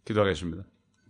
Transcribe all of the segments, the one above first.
기도하겠습니다.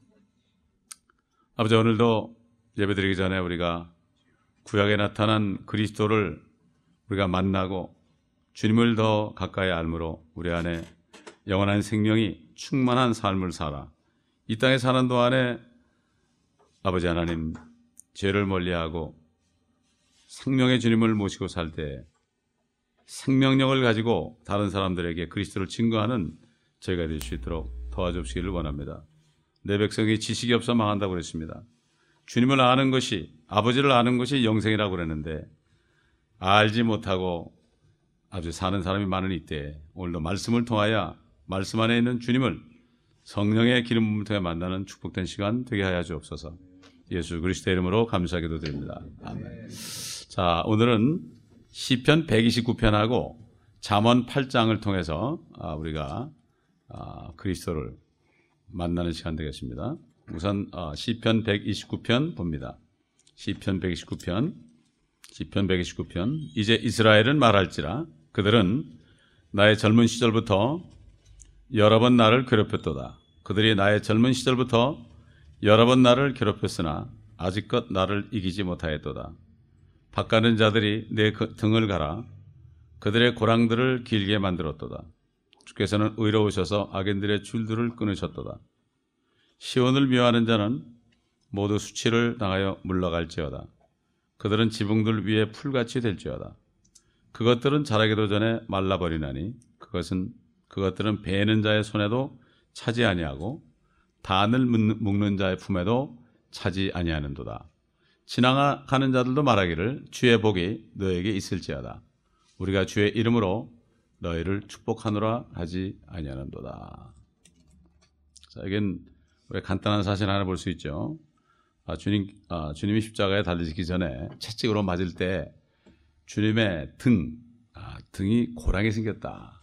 아버지, 오늘도 예배드리기 전에 우리가 구약에 나타난 그리스도를 우리가 만나고 주님을 더 가까이 알므로 우리 안에 영원한 생명이 충만한 삶을 살아 이 땅에 사는 동안에 아버지 하나님, 죄를 멀리하고 생명의 주님을 모시고 살 때 생명력을 가지고 다른 사람들에게 그리스도를 증거하는 저희가 될 수 있도록 도와주시기를 원합니다. 내 백성이 지식이 없어 망한다고 그랬습니다. 주님을 아는 것이, 아버지를 아는 것이 영생이라고 그랬는데 알지 못하고 아주 사는 사람이 많은 이때 오늘도 말씀을 통하여 말씀 안에 있는 주님을 성령의 기름 부음을 통해 만나는 축복된 시간 되게 하여 주옵소서. 예수 그리스도의 이름으로 감사하기도 드립니다. 아멘. 자, 오늘은 시편 129편하고 잠언 8장을 통해서 우리가 그리스도를 만나는 시간 되겠습니다. 우선 시편 129편 봅니다. 시편 129편 이제 이스라엘은 말할지라 그들은 나의 젊은 시절부터 여러 번 나를 괴롭혔도다. 그들이 나의 젊은 시절부터 여러 번 나를 괴롭혔으나 아직껏 나를 이기지 못하였도다. 바가는 자들이 내 등을 갈아 그들의 고랑들을 길게 만들었도다. 주께서는 의로우셔서 악인들의 줄들을 끊으셨도다. 시온을 미워하는 자는 모두 수치를 당하여 물러갈지어다. 그들은 지붕들 위에 풀같이 될지어다. 그것들은 자라기도 전에 말라버리나니 그것들은 베는 자의 손에도 차지 아니하고 단을 묶는 자의 품에도 차지 아니하는도다. 지나가는 자들도 말하기를 주의 복이 너에게 있을지어다. 우리가 주의 이름으로 너희를 축복하노라 하지 아니하는도다. 자, 여긴 우리 간단한 사실 하나 볼 수 있죠. 주님이 십자가에 달리시기 전에 채찍으로 맞을 때 주님의 등이 고랑이 생겼다.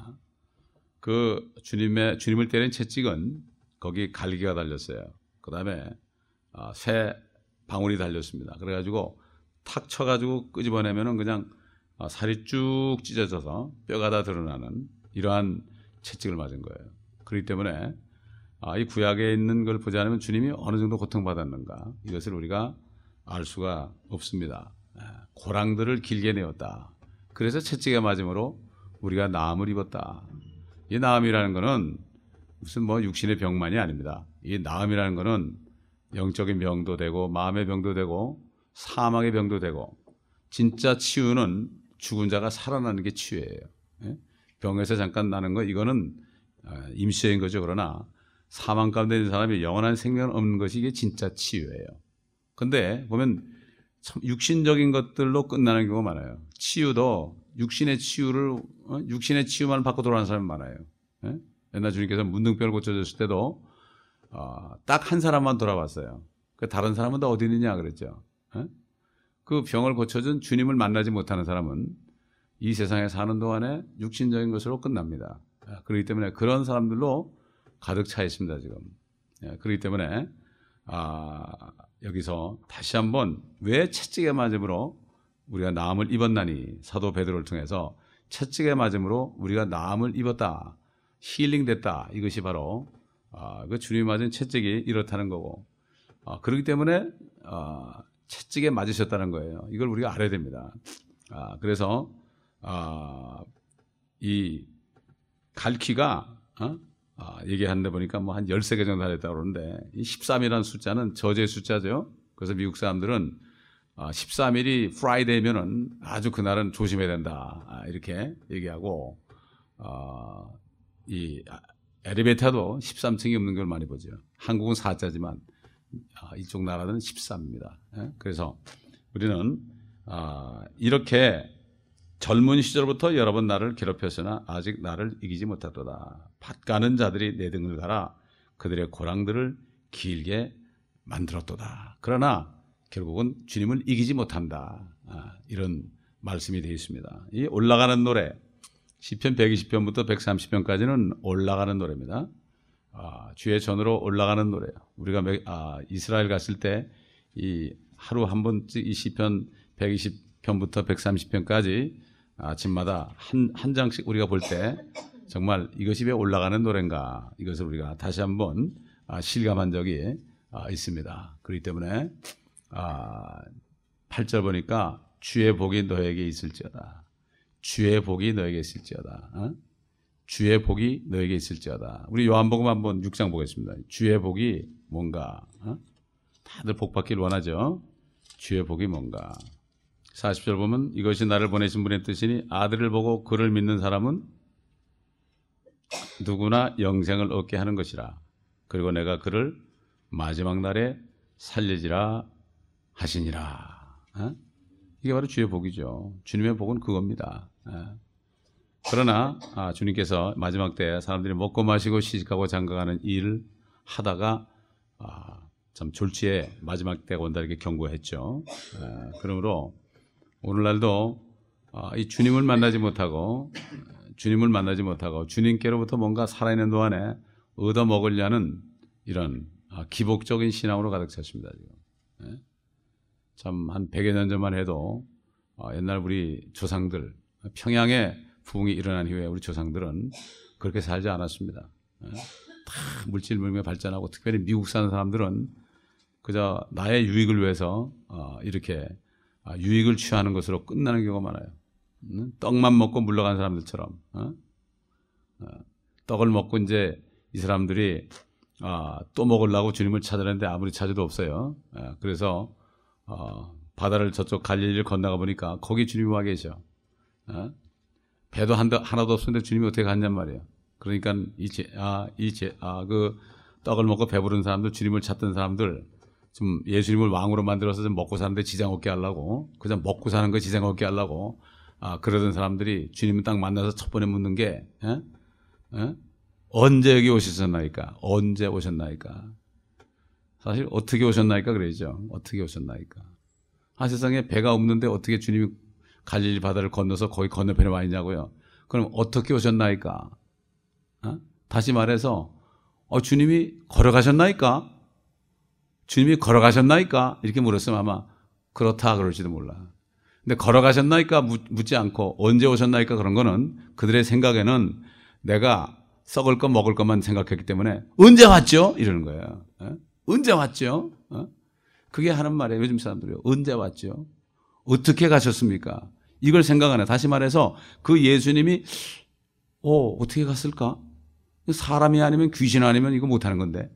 그 주님을 때린 채찍은 거기 갈기가 달렸어요. 그 다음에 새 방울이 달렸습니다. 그래가지고 탁 쳐가지고 끄집어내면은 그냥 살이 쭉 찢어져서 뼈가 다 드러나는 이러한 채찍을 맞은 거예요. 그렇기 때문에 이 구약에 있는 걸 보지 않으면 주님이 어느 정도 고통받았는가 이것을 우리가 알 수가 없습니다. 고랑들을 길게 내었다. 그래서 채찍에 맞음으로 우리가 나음을 입었다. 이 나음이라는 것은 무슨 육신의 병만이 아닙니다. 이 나음이라는 것은 영적인 병도 되고 마음의 병도 되고 사망의 병도 되고 진짜 치유는 죽은 자가 살아나는 게 치유예요. 병에서 잠깐 나는 거 이거는 임시인 거죠. 그러나 사망 가운데 있는 사람이 영원한 생명을 얻는 것이 이게 진짜 치유예요. 근데 보면 참 육신적인 것들로 끝나는 경우가 많아요. 치유도 육신의 치유만 받고 돌아가는 사람이 많아요. 옛날 주님께서 문둥병을 고쳐줬을 때도 딱 한 사람만 돌아왔어요. 다른 사람은 다 어디 있느냐 그랬죠. 그 병을 고쳐준 주님을 만나지 못하는 사람은 이 세상에 사는 동안에 육신적인 것으로 끝납니다. 그렇기 때문에 그런 사람들로 가득 차 있습니다, 지금. 그렇기 때문에 여기서 다시 한번 왜 채찍에 맞음으로 우리가 나음을 입었나니 사도 베드로를 통해서 채찍에 맞음으로 우리가 나음을 입었다, 힐링됐다. 이것이 바로 그 주님이 맞은 채찍이 이렇다는 거고, 그렇기 때문에 채찍에 맞으셨다는 거예요. 이걸 우리가 알아야 됩니다. 그래서 이 갈퀴가 얘기하는데 보니까 한 13개 정도 달렸다고 그러는데 이 13이라는 숫자는 저주의 숫자죠. 그래서 미국 사람들은 13일이 프라이데이면은 아주 그날은 조심해야 된다. 이렇게 얘기하고 이 엘리베이터도 13층이 없는 걸 많이 보죠. 한국은 4자지만 이쪽 나라는 13입니다. 그래서 우리는 이렇게 젊은 시절부터 여러 번 나를 괴롭혔으나 아직 나를 이기지 못하도다. 밭가는 자들이 내 등을 갈아 그들의 고랑들을 길게 만들었도다. 그러나 결국은 주님을 이기지 못한다. 이런 말씀이 되어 있습니다. 이 올라가는 노래, 시편 120편부터 130편까지는 올라가는 노래입니다. 주의 전으로 올라가는 노래예요. 우리가 이스라엘 갔을 때 이 하루 한 번씩 이 시편 120편부터 130편까지 아침마다 한 장씩 우리가 볼 때 정말 이것이 왜 올라가는 노래인가, 이것을 우리가 다시 한번 실감한 적이 있습니다. 그렇기 때문에 8절 보니까 주의 복이 너에게 있을지어다. 주의 복이 너에게 있을지어다. 주의 복이 너에게 있을지어다. 우리 요한복음 한번 6장 보겠습니다. 주의 복이 뭔가? 다들 복 받길 원하죠. 주의 복이 뭔가? 40절 보면 이것이 나를 보내신 분의 뜻이니 아들을 보고 그를 믿는 사람은 누구나 영생을 얻게 하는 것이라. 그리고 내가 그를 마지막 날에 살리지라 하시니라. 이게 바로 주의 복이죠. 주님의 복은 그겁니다. 그러나 주님께서 마지막 때 사람들이 먹고 마시고 시집가고 장가가는 일을 하다가 참 졸지에 마지막 때가 온다 이렇게 경고했죠. 그러므로 오늘날도 이 주님을 만나지 못하고 주님께로부터 뭔가 살아있는 동안에 얻어먹으려는 이런 기복적인 신앙으로 가득 찼습니다. 지금. 참 한 100여 년 전만 해도 옛날 우리 조상들, 평양에 부흥이 일어난 이후에 우리 조상들은 그렇게 살지 않았습니다. 다 물질 문명에 발전하고 특별히 미국 사는 사람들은 그저 나의 유익을 위해서 이렇게 유익을 취하는 것으로 끝나는 경우가 많아요. 떡만 먹고 물러간 사람들처럼. 떡을 먹고 이제 이 사람들이 또 먹으려고 주님을 찾으려는데 아무리 찾아도 없어요. 그래서 바다를 저쪽 갈릴리를 건너가 보니까 거기 주님이 와 계셔. 배도 하나도 없었는데 주님이 어떻게 갔냔 말이에요. 그러니까 그 떡을 먹고 배부른 사람들, 주님을 찾던 사람들, 좀 예수님을 왕으로 만들어서 좀 먹고 사는데 지장 없게 하려고, 그냥 먹고 사는 거 지장 없게 하려고, 그러던 사람들이 주님을 딱 만나서 첫 번에 묻는 게, 언제 여기 오셨나이까? 언제 오셨나이까? 사실 어떻게 오셨나이까 그러죠. 어떻게 오셨나이까? 세상에 배가 없는데 어떻게 주님이 갈릴리 바다를 건너서 거기 건너편에 와 있냐고요. 그럼 어떻게 오셨나이까? 다시 말해서 주님이 걸어가셨나이까? 주님이 걸어가셨나이까? 이렇게 물었으면 아마 그렇다 그럴지도 몰라. 근데 걸어가셨나이까 묻지 않고 언제 오셨나이까 그런 거는 그들의 생각에는 내가 썩을 것 먹을 것만 생각했기 때문에 언제 왔죠? 이러는 거예요. 언제 왔죠? 그게 하는 말이에요. 요즘 사람들이요. 언제 왔죠? 어떻게 가셨습니까? 이걸 생각 안 해. 다시 말해서 그 예수님이 어떻게 갔을까? 사람이 아니면 귀신 아니면 이거 못하는 건데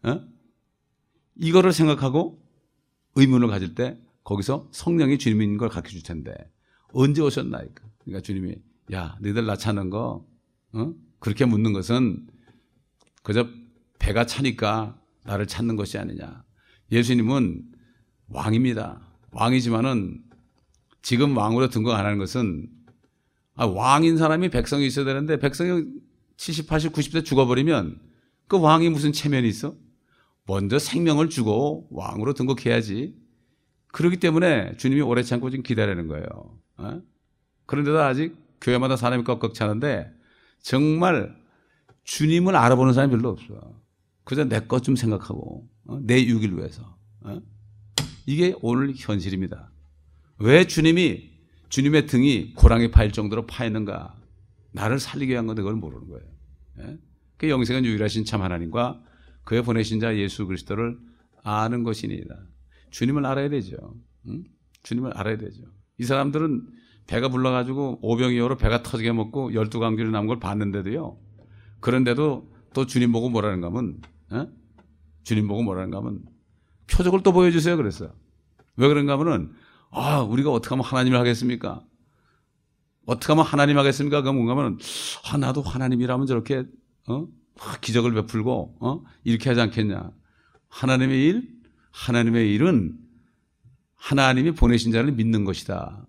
이거를 생각하고 의문을 가질 때 거기서 성령이 주님인 걸 가르쳐 줄 텐데 언제 오셨나이까? 그러니까 주님이 야 너희들 나 찾는 거 그렇게 묻는 것은 그저 배가 차니까 나를 찾는 것이 아니냐. 예수님은 왕입니다. 왕이지만은 지금 왕으로 등극 안 하는 것은 왕인 사람이 백성이 있어야 되는데 백성이 70, 80, 90대 죽어버리면 그 왕이 무슨 체면이 있어? 먼저 생명을 주고 왕으로 등극해야지. 그렇기 때문에 주님이 오래 참고 지금 기다리는 거예요. 그런데도 아직 교회마다 사람이 꺽꺽 차는데 정말 주님을 알아보는 사람이 별로 없어. 그저 내 것 좀 생각하고 내 유익을 위해서. 이게 오늘 현실입니다. 왜 주님의 등이 고랑이 파일 정도로 파였는가? 나를 살리게 한 건데 그걸 모르는 거예요. 그 영생은 유일하신 참 하나님과 그의 보내신 자 예수 그리스도를 아는 것이니이다. 주님을 알아야 되죠. 주님을 알아야 되죠. 이 사람들은 배가 불러가지고 오병이어로 배가 터지게 먹고 12강줄이 남은 걸 봤는데도요. 그런데도 또 주님 보고 뭐라는가 하면 주님 보고 뭐라는가 하면 표적을 또 보여주세요 그랬어요. 왜 그런가 하면은 우리가 어떻게 하면 하나님을 하겠습니까? 어떻게 하면 하나님 하겠습니까? 그럼 뭔가 하면 나도 하나님이라면 저렇게 기적을 베풀고 이렇게 하지 않겠냐. 하나님의 일은 하나님이 보내신 자를 믿는 것이다.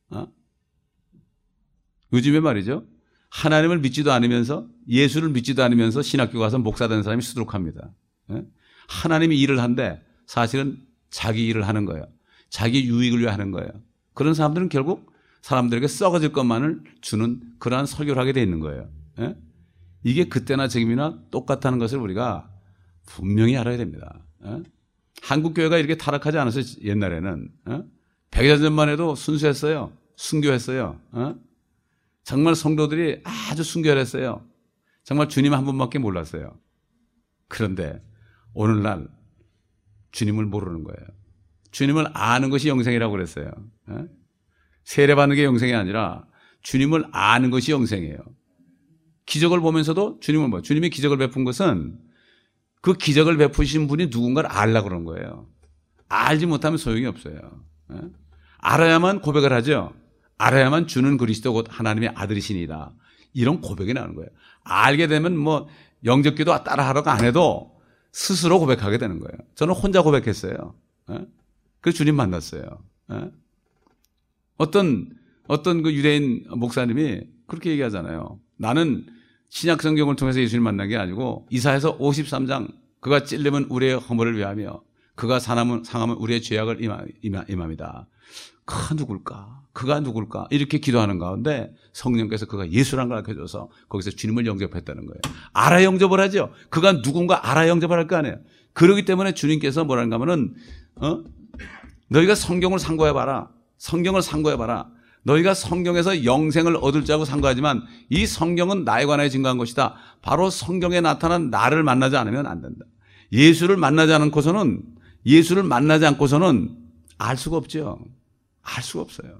요즘에 말이죠. 하나님을 믿지도 않으면서 예수를 믿지도 않으면서 신학교 가서 목사 되는 사람이 수두룩합니다. 하나님이 일을 한데 사실은 자기 일을 하는 거예요. 자기 유익을 위해 하는 거예요. 그런 사람들은 결국 사람들에게 썩어질 것만을 주는 그러한 설교를 하게 돼 있는 거예요. 이게 그때나 지금이나 똑같다는 것을 우리가 분명히 알아야 됩니다. 한국 교회가 이렇게 타락하지 않았어요. 옛날에는 100여 년 전만 해도 순수했어요. 순교했어요. 정말 성도들이 아주 순결했어요. 정말 주님 한 분밖에 몰랐어요. 그런데 오늘날 주님을 모르는 거예요. 주님을 아는 것이 영생이라고 그랬어요. 세례받는 게 영생이 아니라 주님을 아는 것이 영생이에요. 기적을 보면서도 주님이 기적을 베푼 것은 그 기적을 베푸신 분이 누군가를 알려고 그런 거예요. 알지 못하면 소용이 없어요. 알아야만 고백을 하죠. 알아야만 주는 그리스도 곧 하나님의 아들이시니이다. 이런 고백이 나오는 거예요. 알게 되면 뭐 영접기도 따라하라고 안 해도 스스로 고백하게 되는 거예요. 저는 혼자 고백했어요. 그래서 주님 만났어요. 어떤 그 유대인 목사님이 그렇게 얘기하잖아요. 나는 신약 성경을 통해서 예수님 만난 게 아니고 이사야서 53장 그가 찔림은 우리의 허물을 위하며 그가 상함은 우리의 죄악을 임함이다. 그가 누굴까? 이렇게 기도하는 가운데 성령께서 그가 예수라는 걸 알려줘서 거기서 주님을 영접했다는 거예요. 알아 영접을 하죠. 그가 누군가 알아 영접을 할 거 아니에요. 그렇기 때문에 주님께서 뭐라는가 하면은 너희가 성경을 상고해봐라. 성경을 상고해봐라. 너희가 성경에서 영생을 얻을 줄 알고 상고하지만 이 성경은 나에 관하여 증거한 것이다. 바로 성경에 나타난 나를 만나지 않으면 안 된다. 예수를 만나지 않고서는 알 수가 없죠. 알 수가 없어요.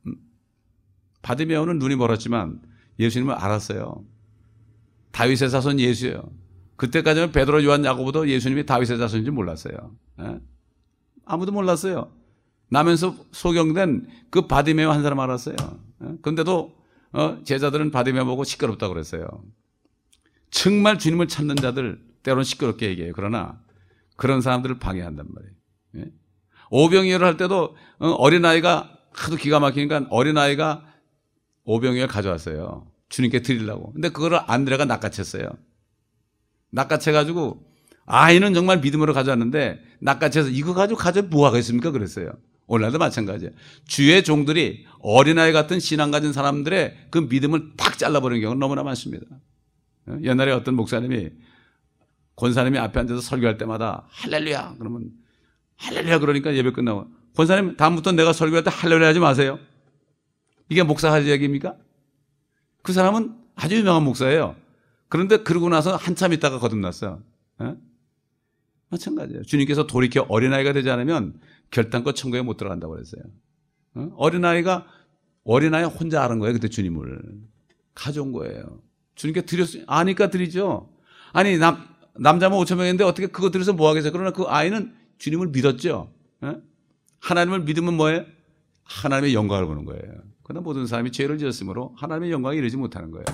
바디메오는 눈이 멀었지만 예수님을 알았어요. 다윗의 자손 예수예요. 그때까지는 베드로, 요한, 야고보도 예수님이 다윗의 자손인지 몰랐어요. 아무도 몰랐어요. 나면서 소경된 그 바디메오 한 사람 알았어요. 그런데도 제자들은 바디메오 보고 시끄럽다고 그랬어요. 정말 주님을 찾는 자들 때로는 시끄럽게 얘기해요. 그러나 그런 사람들을 방해한단 말이에요. 오병이어를 할 때도 어린아이가 하도 기가 막히니까 어린아이가 오병이어를 가져왔어요. 주님께 드리려고. 근데 그거를 안드레가 낚아챘어요. 낚아채가지고 아이는 정말 믿음으로 가져왔는데 낚아채서 이거 가져 뭐 하겠습니까? 그랬어요. 오늘날도 마찬가지예요. 주의 종들이 어린아이 같은 신앙 가진 사람들의 그 믿음을 딱 잘라버리는 경우는 너무나 많습니다. 옛날에 어떤 목사님이 권사님이 앞에 앉아서 설교할 때마다 할렐루야 그러면 할렐루야 그러니까 예배 끝나고 권사님 다음부터 내가 설교할 때 할렐루야 하지 마세요. 이게 목사 할 얘기입니까? 그 사람은 아주 유명한 목사예요. 그런데 그러고 나서 한참 있다가 거듭났어요. 마찬가지예요. 주님께서 돌이켜 어린아이가 되지 않으면 결단코 천국에 못 들어간다고 그랬어요. 어린아이 혼자 아는 거예요. 그때 주님을 가져온 거예요. 주님께 드렸어요. 아니까 드리죠. 아니 남자만 5,000명인데 어떻게 그거 드려서 뭐 하겠어요? 그러나 그 아이는 주님을 믿었죠. 하나님을 믿으면 뭐예요? 하나님의 영광을 보는 거예요. 그러나 모든 사람이 죄를 지었으므로 하나님의 영광에 이르지 못하는 거예요.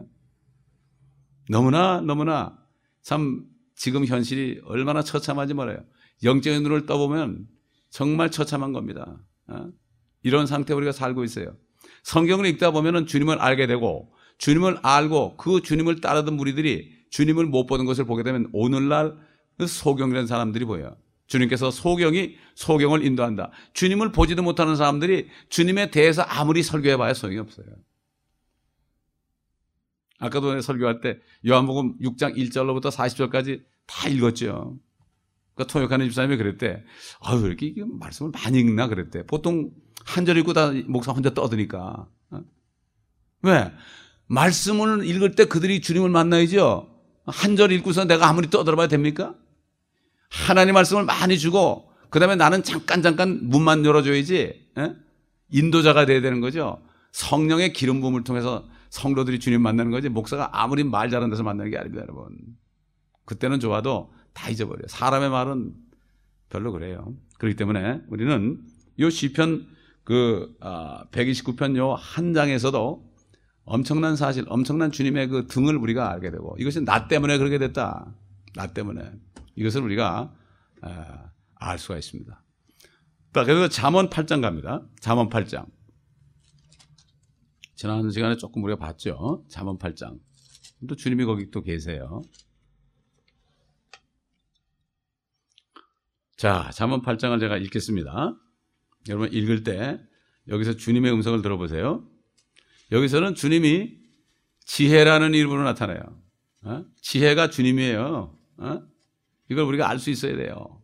너무나 참 지금 현실이 얼마나 처참한지 말해요. 영적인 눈을 떠보면 정말 처참한 겁니다. 이런 상태에 우리가 살고 있어요. 성경을 읽다 보면 주님을 알게 되고 주님을 알고 그 주님을 따르던 무리들이 주님을 못 보는 것을 보게 되면 오늘날 소경이라는 사람들이 보여요. 주님께서 소경을 인도한다. 주님을 보지도 못하는 사람들이 주님에 대해서 아무리 설교해봐야 소용이 없어요. 아까도 전에 설교할 때 요한복음 6장 1절로부터 40절까지 다 읽었죠. 그러니까 통역하는 집사님이 그랬대. 왜 이렇게 말씀을 많이 읽나 그랬대. 보통 한 절 읽고 다 목사 혼자 떠드니까. 왜? 말씀을 읽을 때 그들이 주님을 만나야죠. 한 절 읽고서 내가 아무리 떠들어봐야 됩니까? 하나님 말씀을 많이 주고 그 다음에 나는 잠깐 문만 열어줘야지. 인도자가 돼야 되는 거죠. 성령의 기름 부음을 통해서 성도들이 주님 만나는 거지 목사가 아무리 말 잘하는 데서 만나는 게 아닙니다. 여러분. 그때는 좋아도 다 잊어버려요. 사람의 말은 별로 그래요. 그렇기 때문에 우리는 이 시편 129편 요 한 장에서도 엄청난 사실, 엄청난 주님의 그 등을 우리가 알게 되고 이것이 나 때문에 그렇게 됐다. 나 때문에. 이것을 우리가 알 수가 있습니다. 그래서 잠언 8장 갑니다. 잠언 8장. 지난 시간에 조금 우리가 봤죠. 잠언 8장. 또 주님이 거기 또 계세요. 자, 잠언 8장을 제가 읽겠습니다. 여러분 읽을 때 여기서 주님의 음성을 들어보세요. 여기서는 주님이 지혜라는 이름으로 나타나요. 지혜가 주님이에요. 이걸 우리가 알 수 있어야 돼요.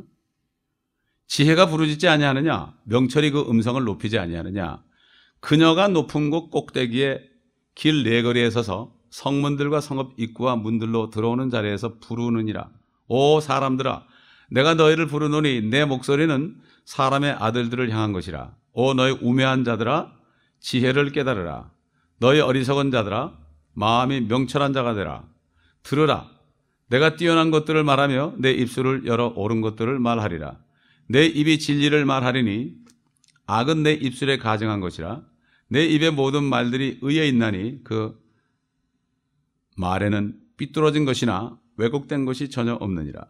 지혜가 부르짖지 아니하느냐? 명철이 그 음성을 높이지 아니하느냐? 그녀가 높은 곳 꼭대기에 길 네거리에 서서 성문들과 성읍 입구와 문들로 들어오는 자리에서 부르느니라. 오 사람들아, 내가 너희를 부르노니 내 목소리는 사람의 아들들을 향한 것이라. 오 너희 우매한 자들아, 지혜를 깨달으라. 너희 어리석은 자들아, 마음이 명철한 자가 되라. 들으라. 내가 뛰어난 것들을 말하며 내 입술을 열어 옳은 것들을 말하리라. 내 입이 진리를 말하리니 악은 내 입술에 가증한 것이라. 내 입의 모든 말들이 의에 있나니 그 말에는 삐뚤어진 것이나 왜곡된 것이 전혀 없느니라.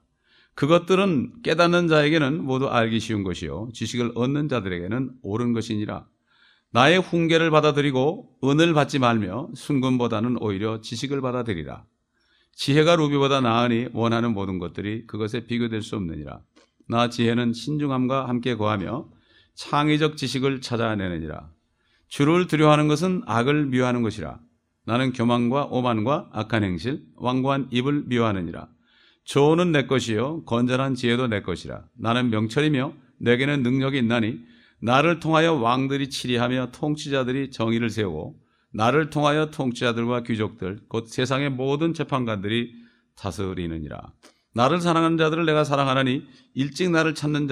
그것들은 깨닫는 자에게는 모두 알기 쉬운 것이요 지식을 얻는 자들에게는 옳은 것이니라. 나의 훈계를 받아들이고 은을 받지 말며 순금보다는 오히려 지식을 받아들이라. 지혜가 루비보다 나으니 원하는 모든 것들이 그것에 비교될 수 없느니라. 나 지혜는 신중함과 함께 거하며 창의적 지식을 찾아내느니라. 주를 두려워하는 것은 악을 미워하는 것이라. 나는 교만과 오만과 악한 행실, 완고한 입을 미워하느니라. 조언은 내 것이요 건전한 지혜도 내 것이라. 나는 명철이며 내게는 능력이 있나니 나를 통하여 왕들이 치리하며 통치자들이 정의를 세우고 나를 통하여 통치자들과 귀족들 곧 세상의 모든 재판관들이 다스리느니라. 나를 사랑하는 자들을 내가 사랑하나니 일찍 나를 찾는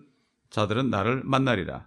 자들은 나를 만나리라.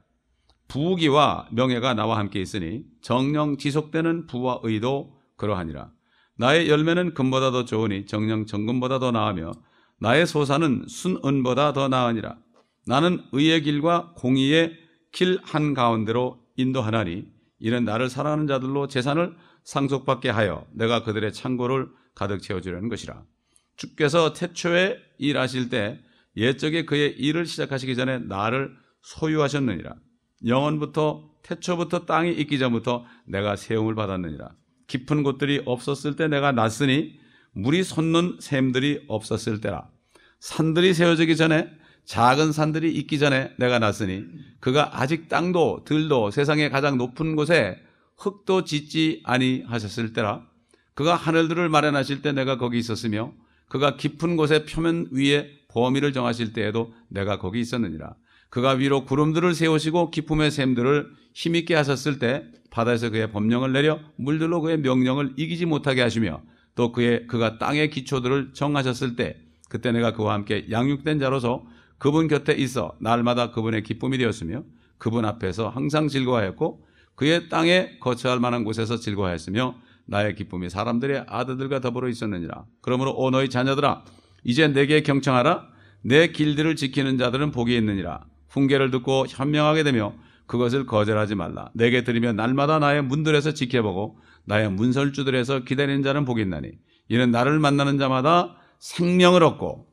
부귀와 명예가 나와 함께 있으니 정령 지속되는 부와 의도 그러하니라. 나의 열매는 금보다 더 좋으니 정령 정금보다 더 나으며 나의 소사는 순은보다 더 나으니라. 나는 의의 길과 공의의 길 한가운데로 인도하나니 이는 나를 사랑하는 자들로 재산을 상속받게 하여 내가 그들의 창고를 가득 채워주려는 것이라. 주께서 태초에 일하실 때 옛적에 그의 일을 시작하시기 전에 나를 소유하셨느니라. 영원부터 태초부터 땅이 있기 전부터 내가 세움을 받았느니라. 깊은 곳들이 없었을 때 내가 났으니 물이 솟는 샘들이 없었을 때라. 산들이 세워지기 전에 작은 산들이 있기 전에 내가 났으니 그가 아직 땅도 들도 세상의 가장 높은 곳에 흙도 짓지 아니하셨을 때라. 그가 하늘들을 마련하실 때 내가 거기 있었으며 그가 깊은 곳의 표면 위에 범위를 정하실 때에도 내가 거기 있었느니라. 그가 위로 구름들을 세우시고 깊음의 샘들을 힘있게 하셨을 때 바다에서 그의 법령을 내려 물들로 그의 명령을 이기지 못하게 하시며 또 그가 땅의 기초들을 정하셨을 때 그때 내가 그와 함께 양육된 자로서 그분 곁에 있어 날마다 그분의 기쁨이 되었으며 그분 앞에서 항상 즐거워하였고 그의 땅에 거처할 만한 곳에서 즐거워하였으며 나의 기쁨이 사람들의 아들들과 더불어 있었느니라. 그러므로 오 너희 자녀들아 이제 내게 경청하라. 내 길들을 지키는 자들은 복이 있느니라. 훈계를 듣고 현명하게 되며 그것을 거절하지 말라. 내게 들으며 날마다 나의 문들에서 지켜보고 나의 문설주들에서 기다리는 자는 복이 있나니 이는 나를 만나는 자마다 생명을 얻고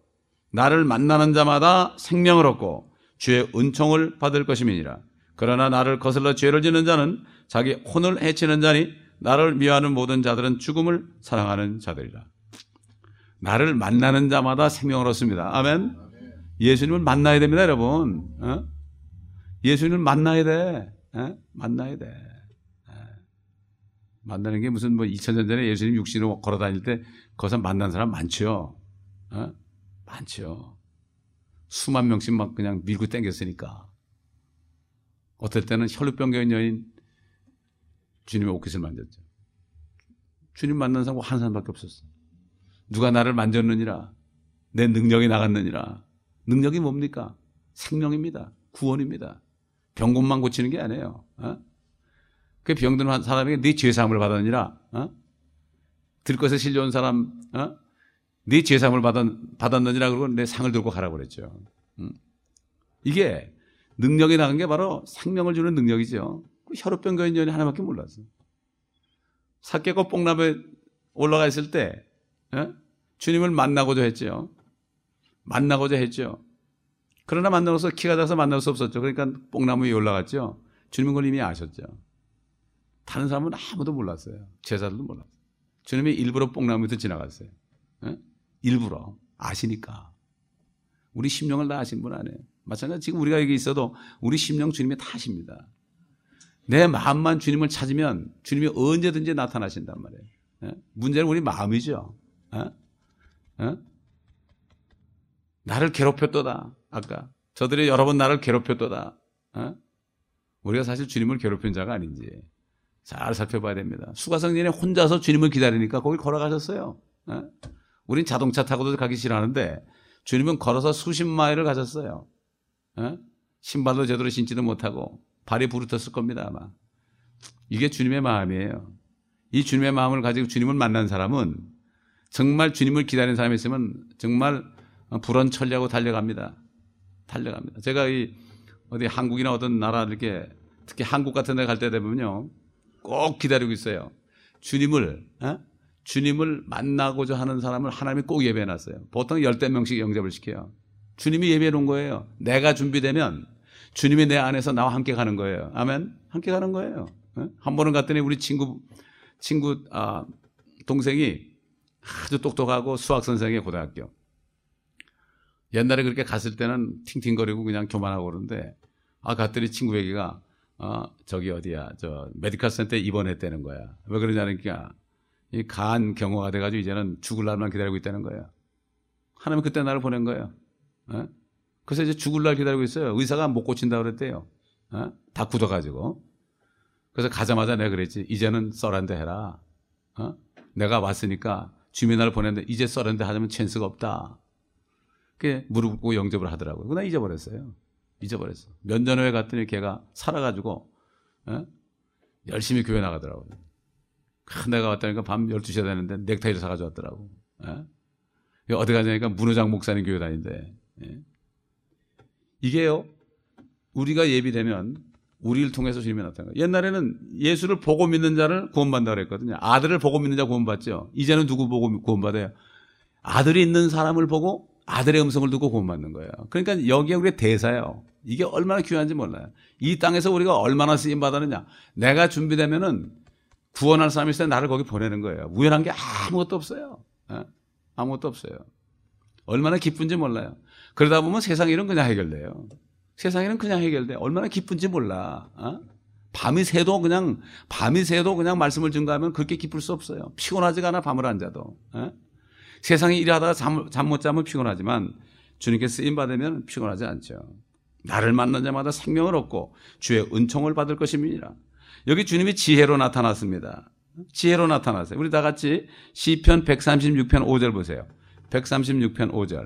주의 은총을 받을 것임이니라. 그러나 나를 거슬러 죄를 짓는 자는 자기 혼을 해치는 자니 나를 미워하는 모든 자들은 죽음을 사랑하는 자들이라. 나를 만나는 자마다 생명을 얻습니다. 아멘. 예수님을 만나야 됩니다, 여러분. 예수님을 만나야 돼. 만나야 돼. 만나는 게 무슨 2000년 전에 예수님 육신으로 걸어 다닐 때 거기서 만난 사람 많죠. 많죠. 수만 명씩 막 그냥 밀고 땡겼으니까. 어떨 때는 혈루병 여인 주님의 옷깃을 만졌죠. 주님 만난 사람 한 사람밖에 없었어. 누가 나를 만졌느니라. 내 능력이 나갔느니라. 능력이 뭡니까? 생명입니다. 구원입니다. 병곤만 고치는 게 아니에요. 그 병든 사람에게 네 죄사함을 받았느니라. 들것에 실려온 사람 네 죄사함을 받았느니라 그러고 내 상을 들고 가라고 그랬죠. 이게 능력이 나간 게 바로 생명을 주는 능력이죠. 그 혈우병 여인이 하나밖에 몰랐어. 삭개고 뽕나무에 올라가 있을 때 주님을 만나고자 했죠. 그러나 만나고서 키가 작아서 만날 수 없었죠. 그러니까 뽕나무 위에 올라갔죠. 주님은 그걸 이미 아셨죠. 다른 사람은 아무도 몰랐어요. 제자들도 몰랐어요. 주님이 일부러 뽕나무 밑에 지나갔어요. 일부러 아시니까. 우리 심령을 다 아신 분 아니에요. 마찬가지로 지금 우리가 여기 있어도 우리 심령 주님이 다 아십니다. 내 마음만 주님을 찾으면 주님이 언제든지 나타나신단 말이에요. 문제는 우리 마음이죠. 나를 괴롭혔도다. 아까 저들이 여러 번 나를 괴롭혔도다. 우리가 사실 주님을 괴롭힌 자가 아닌지 잘 살펴봐야 됩니다. 수가성전에 혼자서 주님을 기다리니까 거기 걸어가셨어요. 우린 자동차 타고도 가기 싫어하는데 주님은 걸어서 수십 마일을 가셨어요. 신발도 제대로 신지도 못하고 발이 부르텄을 겁니다 아마. 이게 주님의 마음이에요. 이 주님의 마음을 가지고 주님을 만난 사람은 정말 주님을 기다리는 사람이 있으면 정말 불언천리하고 달려갑니다. 제가 어디 한국이나 어떤 나라 이렇게 특히 한국 같은 데 갈 때 되면요 꼭 기다리고 있어요. 주님을 만나고자 하는 사람을 하나님이 꼭 예배해 놨어요. 보통 10명씩 영접을 시켜요. 주님이 예배해 놓은 거예요. 내가 준비되면 주님이 내 안에서 나와 함께 가는 거예요. 아멘. 함께 가는 거예요. 한 번은 갔더니 우리 친구 동생이 아주 똑똑하고 수학 선생의 고등학교. 옛날에 그렇게 갔을 때는 팅팅거리고 그냥 교만하고 그러는데 갔더니 친구 얘기가 저기 어디야 저 메디컬 센터에 입원했다는 거야. 왜 그러냐니까 이 간 경화가 돼가지고 이제는 죽을 날만 기다리고 있다는 거예요. 하나님은 그때 나를 보낸 거예요. 그래서 이제 죽을 날 기다리고 있어요. 의사가 못 고친다고 그랬대요. 다 굳어가지고. 그래서 가자마자 내가 그랬지. 이제는 서렌더 해라. 내가 왔으니까 주님이 나를 보냈는데 이제 서렌더 하자면 찬스가 없다. 그게 무릎 꿇고 영접을 하더라고요. 그거 나 잊어버렸어요. 몇 년 후에 갔더니 걔가 살아가지고 열심히 교회 나가더라고요. 내가 왔다니까 밤 12시가 되는데 넥타이를 사가지고 왔더라고. 어디 가냐니까 문호장 목사님 교회 다닌대. 이게요, 우리가 예비되면 우리를 통해서 주님이 나타나는 거예요. 옛날에는 예수를 보고 믿는 자를 구원받는다고 그랬거든요. 아들을 보고 믿는 자 구원받죠. 이제는 누구 보고 구원받아요? 아들이 있는 사람을 보고 아들의 음성을 듣고 구원받는 거예요. 그러니까 여기에 우리의 대사예요. 이게 얼마나 귀한지 몰라요. 이 땅에서 우리가 얼마나 쓰임 받았느냐. 내가 준비되면은 구원할 사람이 있을 때 나를 거기 보내는 거예요. 우연한 게 아무것도 없어요. 아무것도 없어요. 얼마나 기쁜지 몰라요. 그러다 보면 세상 일은 그냥 해결돼요. 세상 일은 그냥 해결돼. 얼마나 기쁜지 몰라. 밤이 새도 그냥 말씀을 증거하면 그렇게 기쁠 수 없어요. 피곤하지가 않아 밤을 안 자도. 세상에 일하다가 잠 못 자면 피곤하지만 주님께 쓰임 받으면 피곤하지 않죠. 나를 만난 자마다 생명을 얻고 주의 은총을 받을 것임이니라. 여기 주님이 지혜로 나타났습니다. 지혜로 나타났어요. 우리 다 같이 시편 136편 5절 보세요. 136편 5절.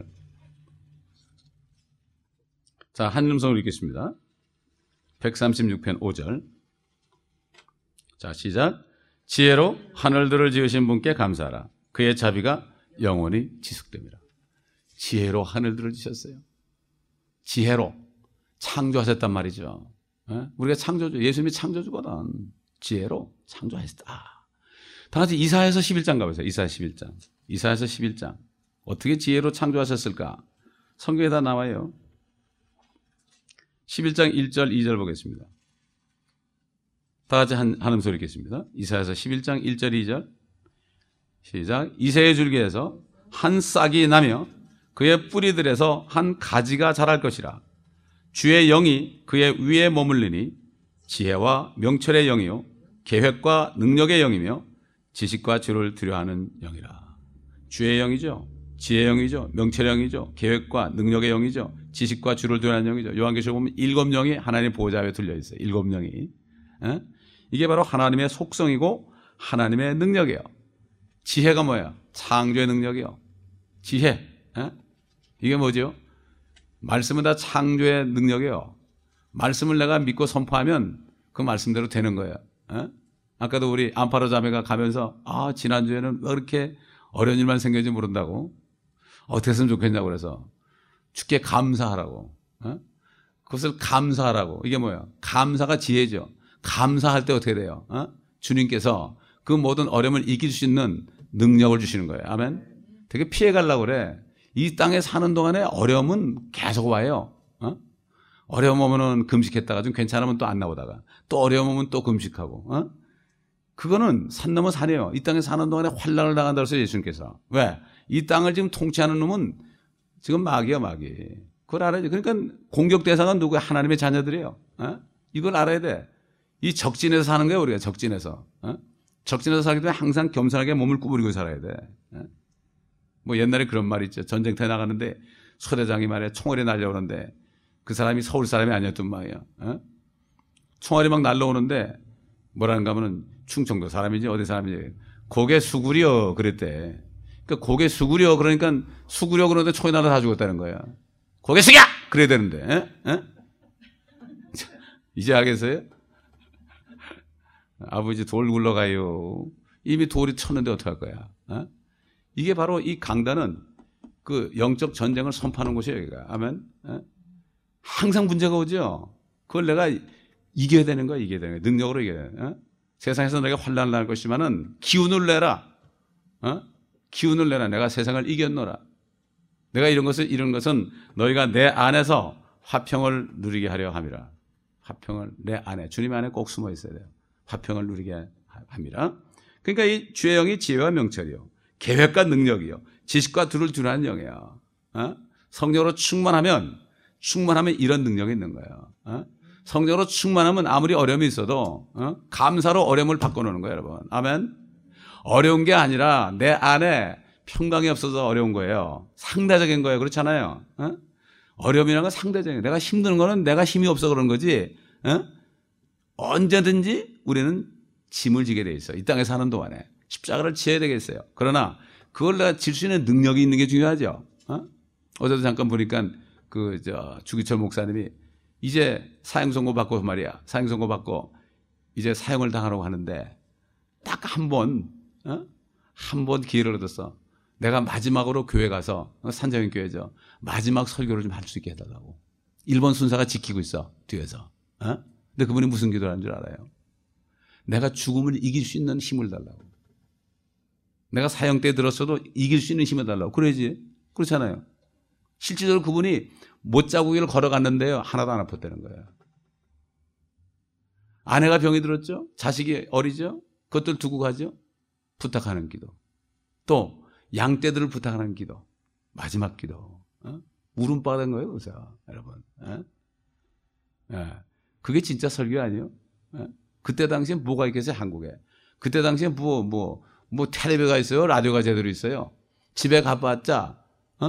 자, 한 음성으로 읽겠습니다. 136편 5절. 자, 시작. 지혜로 하늘들을 지으신 분께 감사하라. 그의 자비가 영원히 지속됩니다. 지혜로 하늘들을 지셨어요. 지혜로 창조하셨단 말이죠. 우리가 창조주, 예수님이 창조주거든. 지혜로 창조하셨다. 다 같이 이사야서 11장 가보세요. 이사야서 11장. 어떻게 지혜로 창조하셨을까? 성경에 다 나와요. 11장 1절 2절 보겠습니다. 다 같이 한 음소리 읽겠습니다. 이사야서 11장 1절 2절. 시작. 이새의 줄기에서 한 싹이 나며 그의 뿌리들에서 한 가지가 자랄 것이라. 주의 영이 그의 위에 머물리니 지혜와 명철의 영이요 계획과 능력의 영이며 지식과 주를 두려워하는 영이라. 주의 영이죠. 지혜의 영이죠. 명철의 영이죠. 계획과 능력의 영이죠. 지식과 주를 두려워하는 영이죠. 요한계시록 보면 7영이 하나님의 보좌 위에 들려 있어요. 7영이. 이게 바로 하나님의 속성이고 하나님의 능력이에요. 지혜가 뭐예요? 창조의 능력이요. 지혜. 이게 뭐죠? 말씀은 다 창조의 능력이에요. 말씀을 내가 믿고 선포하면 그 말씀대로 되는 거예요. 아까도 우리 안파로 자매가 가면서 지난주에는 왜 그렇게 어려운 일만 생겼는지 모른다고 어떻게 했으면 좋겠냐고 그래서 주께 감사하라고. 그것을 감사하라고. 이게 뭐예요? 감사가 지혜죠. 감사할 때 어떻게 돼요? 주님께서 그 모든 어려움을 이길 수 있는 능력을 주시는 거예요. 아멘. 되게 피해가려고 그래. 이 땅에 사는 동안에 어려움은 계속 와요. 어려움 오면은 금식했다가 좀 괜찮으면 또 안 나오다가 또 어려움 오면 또 금식하고. 그거는 산 넘어 산이에요. 이 땅에 사는 동안에 환난을 당한다고 했어요. 예수님께서. 왜? 이 땅을 지금 통치하는 놈은 지금 마귀야 마귀. 그걸 알아야지. 그러니까 공격 대상은 누구야? 하나님의 자녀들이에요. 이걸 알아야 돼. 이 적진에서 사는 거예요. 우리가 적진에서. 적진에서 살기 때문에 항상 겸손하게 몸을 구부리고 살아야 돼. 뭐 옛날에 그런 말이 있죠. 전쟁터에 나가는데 소대장이 말이야 총알이 날려오는데 그 사람이 서울 사람이 아니었던 말이야. 총알이 막 날려오는데 뭐라는가 하면은 충청도 사람이지 어디 사람이지. 고개 수구려 그랬대. 그러니까 고개 수구려 그러니까 수구려 그러는데 총이 날아 다 죽었다는 거야. 고개 숙여! 그래야 되는데. 에? 에? 이제 하겠어요? 아버지 돌 굴러가요. 이미 돌이 쳤는데 어떡할 거야? 어? 이게 바로 이 강단은 그 영적 전쟁을 선포하는 곳이에요. 여기가. 아멘. 어? 항상 문제가 오죠. 그걸 내가 이겨야 되는 거야. 이겨야 되는 거야. 능력으로 이겨야 돼. 어? 세상에서 내가 환난을 날 것이면은 기운을 내라. 어? 기운을 내라. 내가 세상을 이겼노라. 내가 이런 것은 너희가 내 안에서 화평을 누리게 하려 함이라. 화평을 내 안에, 주님 안에 꼭 숨어 있어야 돼요. 화평을 누리게 함이라. 그러니까 이 주의 영이 지혜와 명철이요, 계획과 능력이요, 지식과 둘을 둔한 영이에요. 어? 성령으로 충만하면 이런 능력이 있는 거예요. 어? 성령으로 충만하면 아무리 어려움이 있어도 감사로 어려움을 바꿔놓는 거예요, 여러분. 아멘. 어려운 게 아니라 내 안에 평강이 없어서 어려운 거예요. 상대적인 거예요. 그렇잖아요. 어려움이라는 건 상대적인 거예요. 내가 힘든 거는 내가 힘이 없어 그런 거지. 언제든지 우리는 짐을 지게 돼 있어요. 이 땅에 사는 동안에 십자가를 지어야 되겠어요. 그러나 그걸 내가 질 수 있는 능력이 있는 게 중요하죠. 어제도 잠깐 보니까 주기철 목사님이 이제 사형 선고 받고 말이야. 사형 선고 받고 이제 사형을 당하려고 하는데 딱 한 번 기회를 얻었어. 내가 마지막으로 교회 가서, 산자연 교회죠, 마지막 설교를 좀 할 수 있게 해달라고. 일본 순사가 지키고 있어, 뒤에서. 근데 그분이 무슨 기도를 하는 줄 알아요? 내가 죽음을 이길 수 있는 힘을 달라고. 내가 사형 때 들었어도 이길 수 있는 힘을 달라고. 그래야지. 그렇잖아요. 실질적으로 그분이 못자국이를 걸어갔는데요, 하나도 안 아팠다는 거예요. 아내가 병이 들었죠? 자식이 어리죠? 그것들 두고 가죠? 부탁하는 기도. 또 양떼들을 부탁하는 기도. 마지막 기도. 울음바가 된 거예요, 그래서 여러분. 그게 진짜 설교 아니에요? 그때 당시엔 뭐가 있겠어요, 한국에? 그때 당시엔 뭐 텔레비가 있어요? 라디오가 제대로 있어요? 집에 가봤자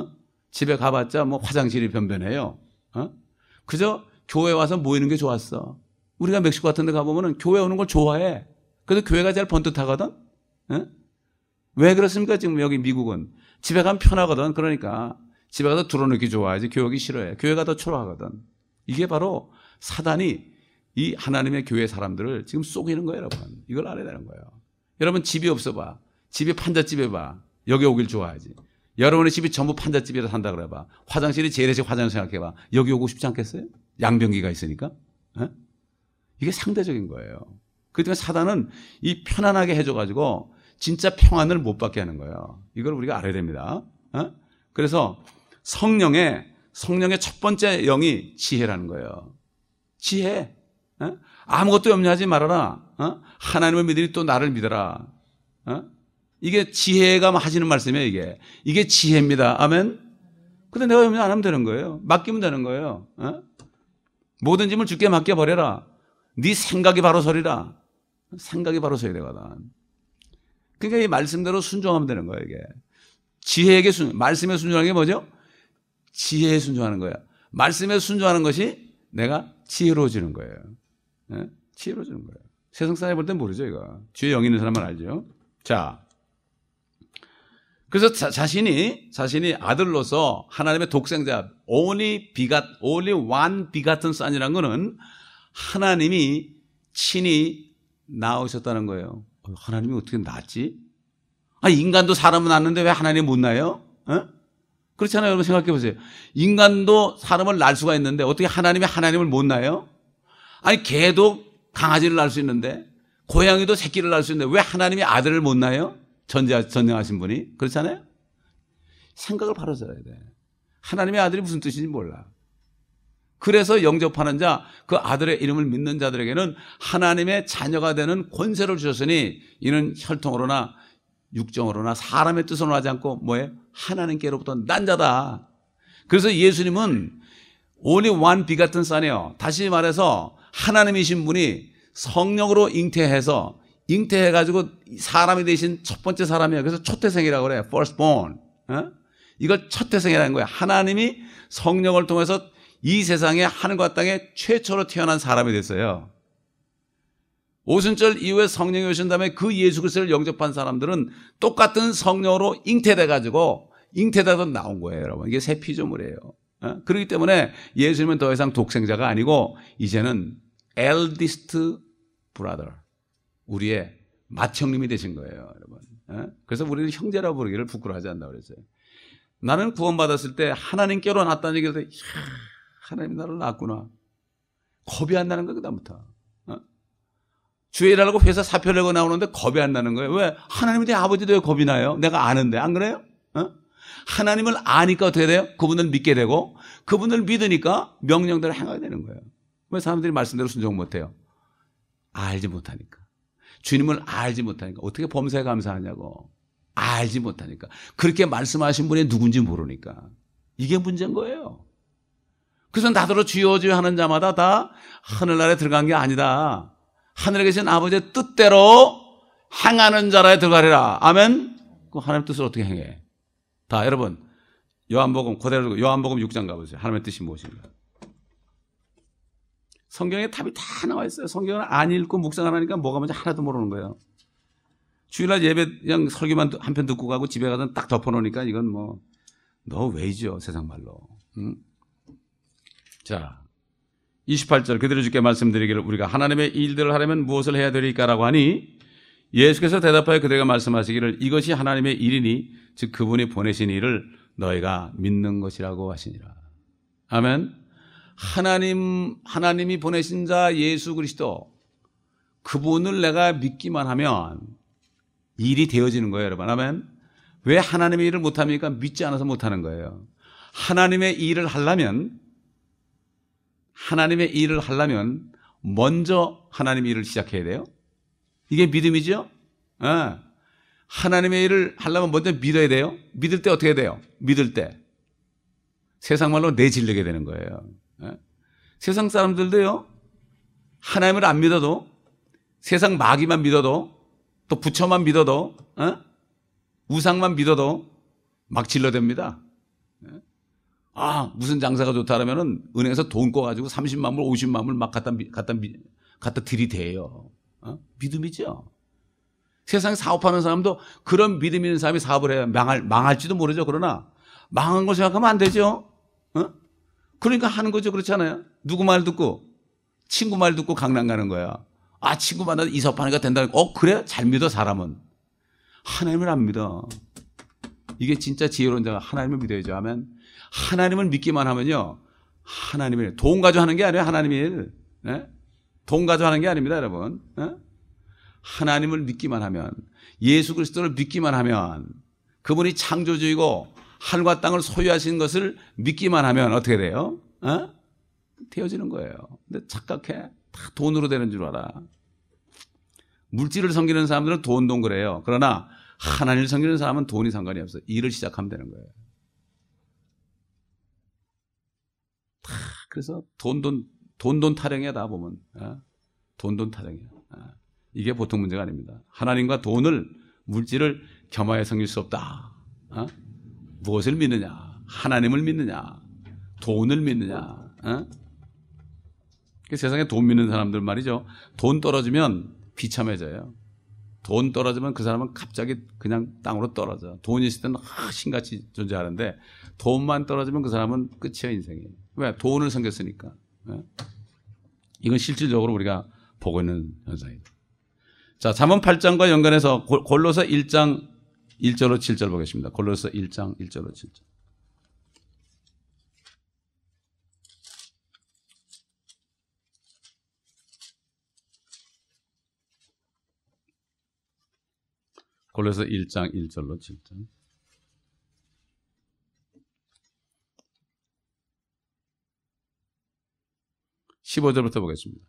뭐 화장실이 변변해요. 그저 교회 와서 모이는 게 좋았어. 우리가 멕시코 같은 데 가보면 교회 오는 걸 좋아해. 그래서 교회가 제일 번듯하거든. 왜 그렇습니까? 지금 여기 미국은 집에 가면 편하거든. 그러니까 집에 가서 들어놓기 좋아하지 교회 오기 싫어해. 교회가 더 초라하거든. 이게 바로 사단이 이 하나님의 교회 사람들을 지금 속이는 거예요, 여러분. 이걸 알아야 되는 거예요. 여러분 집이 없어 봐. 집이 판잣집에 봐. 여기 오길 좋아하지. 여러분의 집이 전부 판잣집이라 산다 그래 봐. 화장실이 재래식 화장실 생각해 봐. 여기 오고 싶지 않겠어요? 양변기가 있으니까. 이게 상대적인 거예요. 그렇기 때문에 사단은 이 편안하게 해줘가지고 진짜 평안을 못 받게 하는 거예요. 이걸 우리가 알아야 됩니다. 그래서 성령의 첫 번째 영이 지혜라는 거예요. 지혜. 아무것도 염려하지 말아라. 하나님을 믿으니 또 나를 믿어라. 이게 지혜가 하시는 말씀이에요. 이게 지혜입니다. 아멘. 근데 내가 염려 안 하면 되는 거예요. 맡기면 되는 거예요. 모든 짐을 주께 맡겨버려라. 네 생각이 바로 서리라. 생각이 바로 서야 되거든. 그러니까 이 말씀대로 순종하면 되는 거예요, 이게. 지혜에게 말씀에 순종하는 게 뭐죠? 지혜에 순종하는 거야. 말씀에 순종하는 것이 내가 지혜로워지는 거예요. 지혜로워지는 거예요. 세상 사람이 볼 땐 모르죠, 이거. 주의 영 있는 사람은 알죠. 자. 그래서 자신이 아들로서 하나님의 독생자, only one begotten son이라는 거는 하나님이 친히 낳으셨다는 거예요. 하나님이 어떻게 낳았지? 인간도 사람은 낳는데 왜 하나님이 못 낳아요? 그렇잖아요. 여러분 생각해 보세요. 인간도 사람을 낳을 수가 있는데 어떻게 하나님을 못 낳아요? 개도 강아지를 낳을 수 있는데, 고양이도 새끼를 낳을 수 있는데 왜 하나님이 아들을 못 낳아요? 전능하신 분이. 그렇잖아요. 생각을 바로 써야 돼. 하나님의 아들이 무슨 뜻인지 몰라. 그래서 영접하는 자, 그 아들의 이름을 믿는 자들에게는 하나님의 자녀가 되는 권세를 주셨으니 이는 혈통으로나 육정으로나 사람의 뜻으로 하지 않고 뭐예요? 하나님께로부터 난 자다. 그래서 예수님은 only one begotten son이에요. 다시 말해서 하나님이신 분이 성령으로 잉태해가지고 사람이 되신 첫 번째 사람이에요. 그래서 초태생이라고 그래요. firstborn. 이걸 초태생이라는 거예요. 하나님이 성령을 통해서 이 세상에 하늘과 땅에 최초로 태어난 사람이 됐어요. 오순절 이후에 성령이 오신 다음에 그 예수 그리스도를 영접한 사람들은 똑같은 성령으로 잉태돼가지고 잉태돼서 나온 거예요, 여러분. 이게 새 피조물이에요. 그렇기 때문에 예수님은 더 이상 독생자가 아니고 이제는 eldest brother, 우리의 맏형님이 되신 거예요, 여러분. 그래서 우리는 형제라고 부르기를 부끄러워하지 않는다고 그랬어요. 나는 구원받았을 때 하나님께로 났다는 얘기를 할 때, 하나님이 나를 낳았구나. 겁이 안 나는 거예요, 그다음부터. 주의 일하려고 회사 사표 내고 나오는데 겁이 안 나는 거예요. 왜? 하나님이 내 아버지도 왜 겁이 나요? 내가 아는데. 안 그래요? 하나님을 아니까 어떻게 돼요? 그분을 믿게 되고, 그분을 믿으니까 명령대로 행하게 되는 거예요. 왜 사람들이 말씀대로 순종 못해요? 알지 못하니까. 주님을 알지 못하니까. 어떻게 범사에 감사하냐고. 알지 못하니까. 그렇게 말씀하신 분이 누군지 모르니까. 이게 문제인 거예요. 그래서 나더러 주여 주여 하는 자마다 다 하늘나라에 들어간 게 아니다. 하늘에 계신 아버지의 뜻대로 행하는 자라에 들어가리라. 아멘? 그 하나님의 뜻을 어떻게 행해? 다 여러분, 요한복음, 그대로 요한복음 6장 가보세요. 하나님의 뜻이 무엇인가? 성경에 답이 다 나와 있어요. 성경을 안 읽고 묵상 안 하니까 뭐가 뭔지 하나도 모르는 거예요. 주일날 예배 그냥 설교만 한 편 듣고 가고 집에 가서 딱 덮어놓으니까 이건 뭐 너 왜이죠, 세상 말로. 응? 자, 28절 그대로 주께 말씀드리기를 우리가 하나님의 일들을 하려면 무엇을 해야 되리까라고 하니 예수께서 대답하여 그들에게 말씀하시기를 이것이 하나님의 일이니 즉 그분이 보내신 일을 너희가 믿는 것이라고 하시니라. 아멘. 하나님이 보내신 자 예수 그리스도, 그분을 내가 믿기만 하면 일이 되어지는 거예요, 여러분. 아멘. 왜 하나님의 일을 못합니까? 믿지 않아서 못하는 거예요. 하나님의 일을 하려면 먼저 하나님의 일을 시작해야 돼요. 이게 믿음이죠? 하나님의 일을 하려면 먼저 믿어야 돼요. 믿을 때 어떻게 돼요? 믿을 때 세상 말로 내질르게 되는 거예요. 세상 사람들도요, 하나님을 안 믿어도, 세상 마귀만 믿어도, 또 부처만 믿어도, 우상만 믿어도 막 질러댑니다. 무슨 장사가 좋다 그러면은 은행에서 돈 꿔가지고 30만 불, 50만 불 막 갖다 들이대요. 믿음이죠. 세상에 사업하는 사람도 그런 믿음 있는 사람이 사업을 해야 망할지도 모르죠. 그러나 망한 걸 생각하면 안 되죠. 그러니까 하는 거죠. 그렇지 않아요? 누구 말 듣고? 친구 말 듣고 강남 가는 거야. 친구 만나서 이사업하니까 된다니까. 그래? 잘 믿어, 사람은. 하나님을 안 믿어. 이게 진짜 지혜로운 자가 하나님을 믿어야죠. 하면 하나님을 믿기만 하면요, 하나님의 돈 가지고 하는 게 아니에요. 하나님의 일. 돈 가지고 하는 게 아닙니다, 여러분. 하나님을 믿기만 하면, 예수 그리스도를 믿기만 하면, 그분이 창조주이고 하늘과 땅을 소유하신 것을 믿기만 하면 어떻게 돼요? 되어지는 거예요. 근데 착각해. 다 돈으로 되는 줄 알아. 물질을 섬기는 사람들은 돈 그래요. 그러나 하나님을 섬기는 사람은 돈이 상관이 없어요. 일을 시작하면 되는 거예요. 그래서 돈 타령이야, 다 보면. 돈 타령이야. 이게 보통 문제가 아닙니다. 하나님과 물질을 겸하여 섬길 수 없다. 무엇을 믿느냐? 하나님을 믿느냐? 돈을 믿느냐? 세상에 돈 믿는 사람들 말이죠. 돈 떨어지면 비참해져요. 돈 떨어지면 그 사람은 갑자기 그냥 땅으로 떨어져. 돈이 있을 때는 신같이 존재하는데 돈만 떨어지면 그 사람은 끝이에요, 인생이. 왜? 돈을 섬겼으니까. 이건 실질적으로 우리가 보고 있는 현상입니다. 자, 잠언 8장과 연관해서 골로새 1장 1절로 7절 보겠습니다. 골로새 1장 1절로 7절. 골로새 1장 1절로 7절. 15절부터 보겠습니다.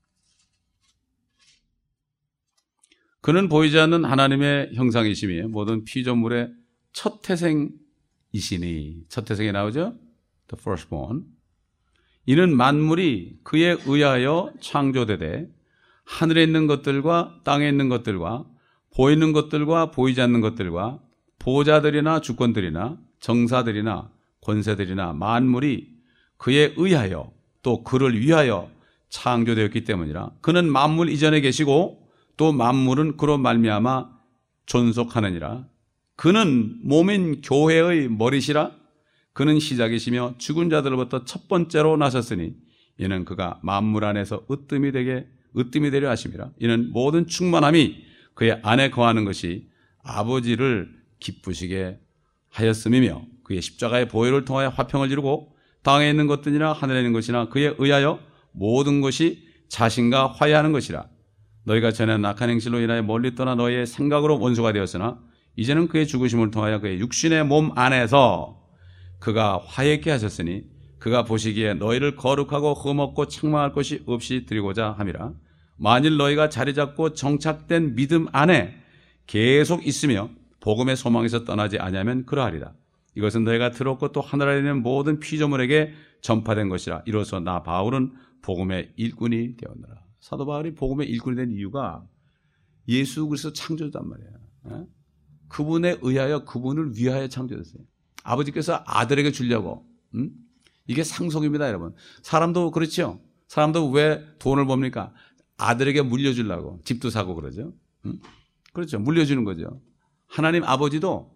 그는 보이지 않는 하나님의 형상이시며 모든 피조물의 첫 태생이시니, 첫 태생이 나오죠? The firstborn. 이는 만물이 그에 의하여 창조되되 하늘에 있는 것들과 땅에 있는 것들과 보이는 것들과 보이지 않는 것들과 보좌들이나 주권들이나 정사들이나 권세들이나 만물이 그에 의하여 또 그를 위하여 창조되었기 때문이라. 그는 만물 이전에 계시고 또 만물은 그로 말미암아 존속하느니라. 그는 몸인 교회의 머리시라. 그는 시작이시며 죽은 자들로부터 첫 번째로 나셨으니 이는 그가 만물 안에서 으뜸이 되려 하심이라. 이는 모든 충만함이 그의 안에 거하는 것이 아버지를 기쁘시게 하였음이며 그의 십자가의 보혈을 통하여 화평을 이루고 땅에 있는 것들이나 하늘에 있는 것이나 그에 의하여 모든 것이 자신과 화해하는 것이라. 너희가 전에 악한 행실로 인하여 멀리 떠나 너희의 생각으로 원수가 되었으나 이제는 그의 죽으심을 통하여 그의 육신의 몸 안에서 그가 화해케 하셨으니 그가 보시기에 너희를 거룩하고 흠없고 책망할 것이 없이 드리고자 함이라. 만일 너희가 자리 잡고 정착된 믿음 안에 계속 있으며 복음의 소망에서 떠나지 아니하면 그러하리라. 이것은 너희가 들었고 또 하늘에 있는 모든 피조물에게 전파된 것이라. 이로써 나 바울은 복음의 일꾼이 되었노라. 사도 바울이 복음의 일꾼이 된 이유가 예수 그리스도 창조자단 말이에요. 그분에 의하여 그분을 위하여 창조됐어요. 아버지께서 아들에게 주려고. 이게 상속입니다, 여러분. 사람도 그렇죠. 사람도 왜 돈을 법니까? 아들에게 물려주려고. 집도 사고 그러죠. 그렇죠. 물려주는 거죠. 하나님 아버지도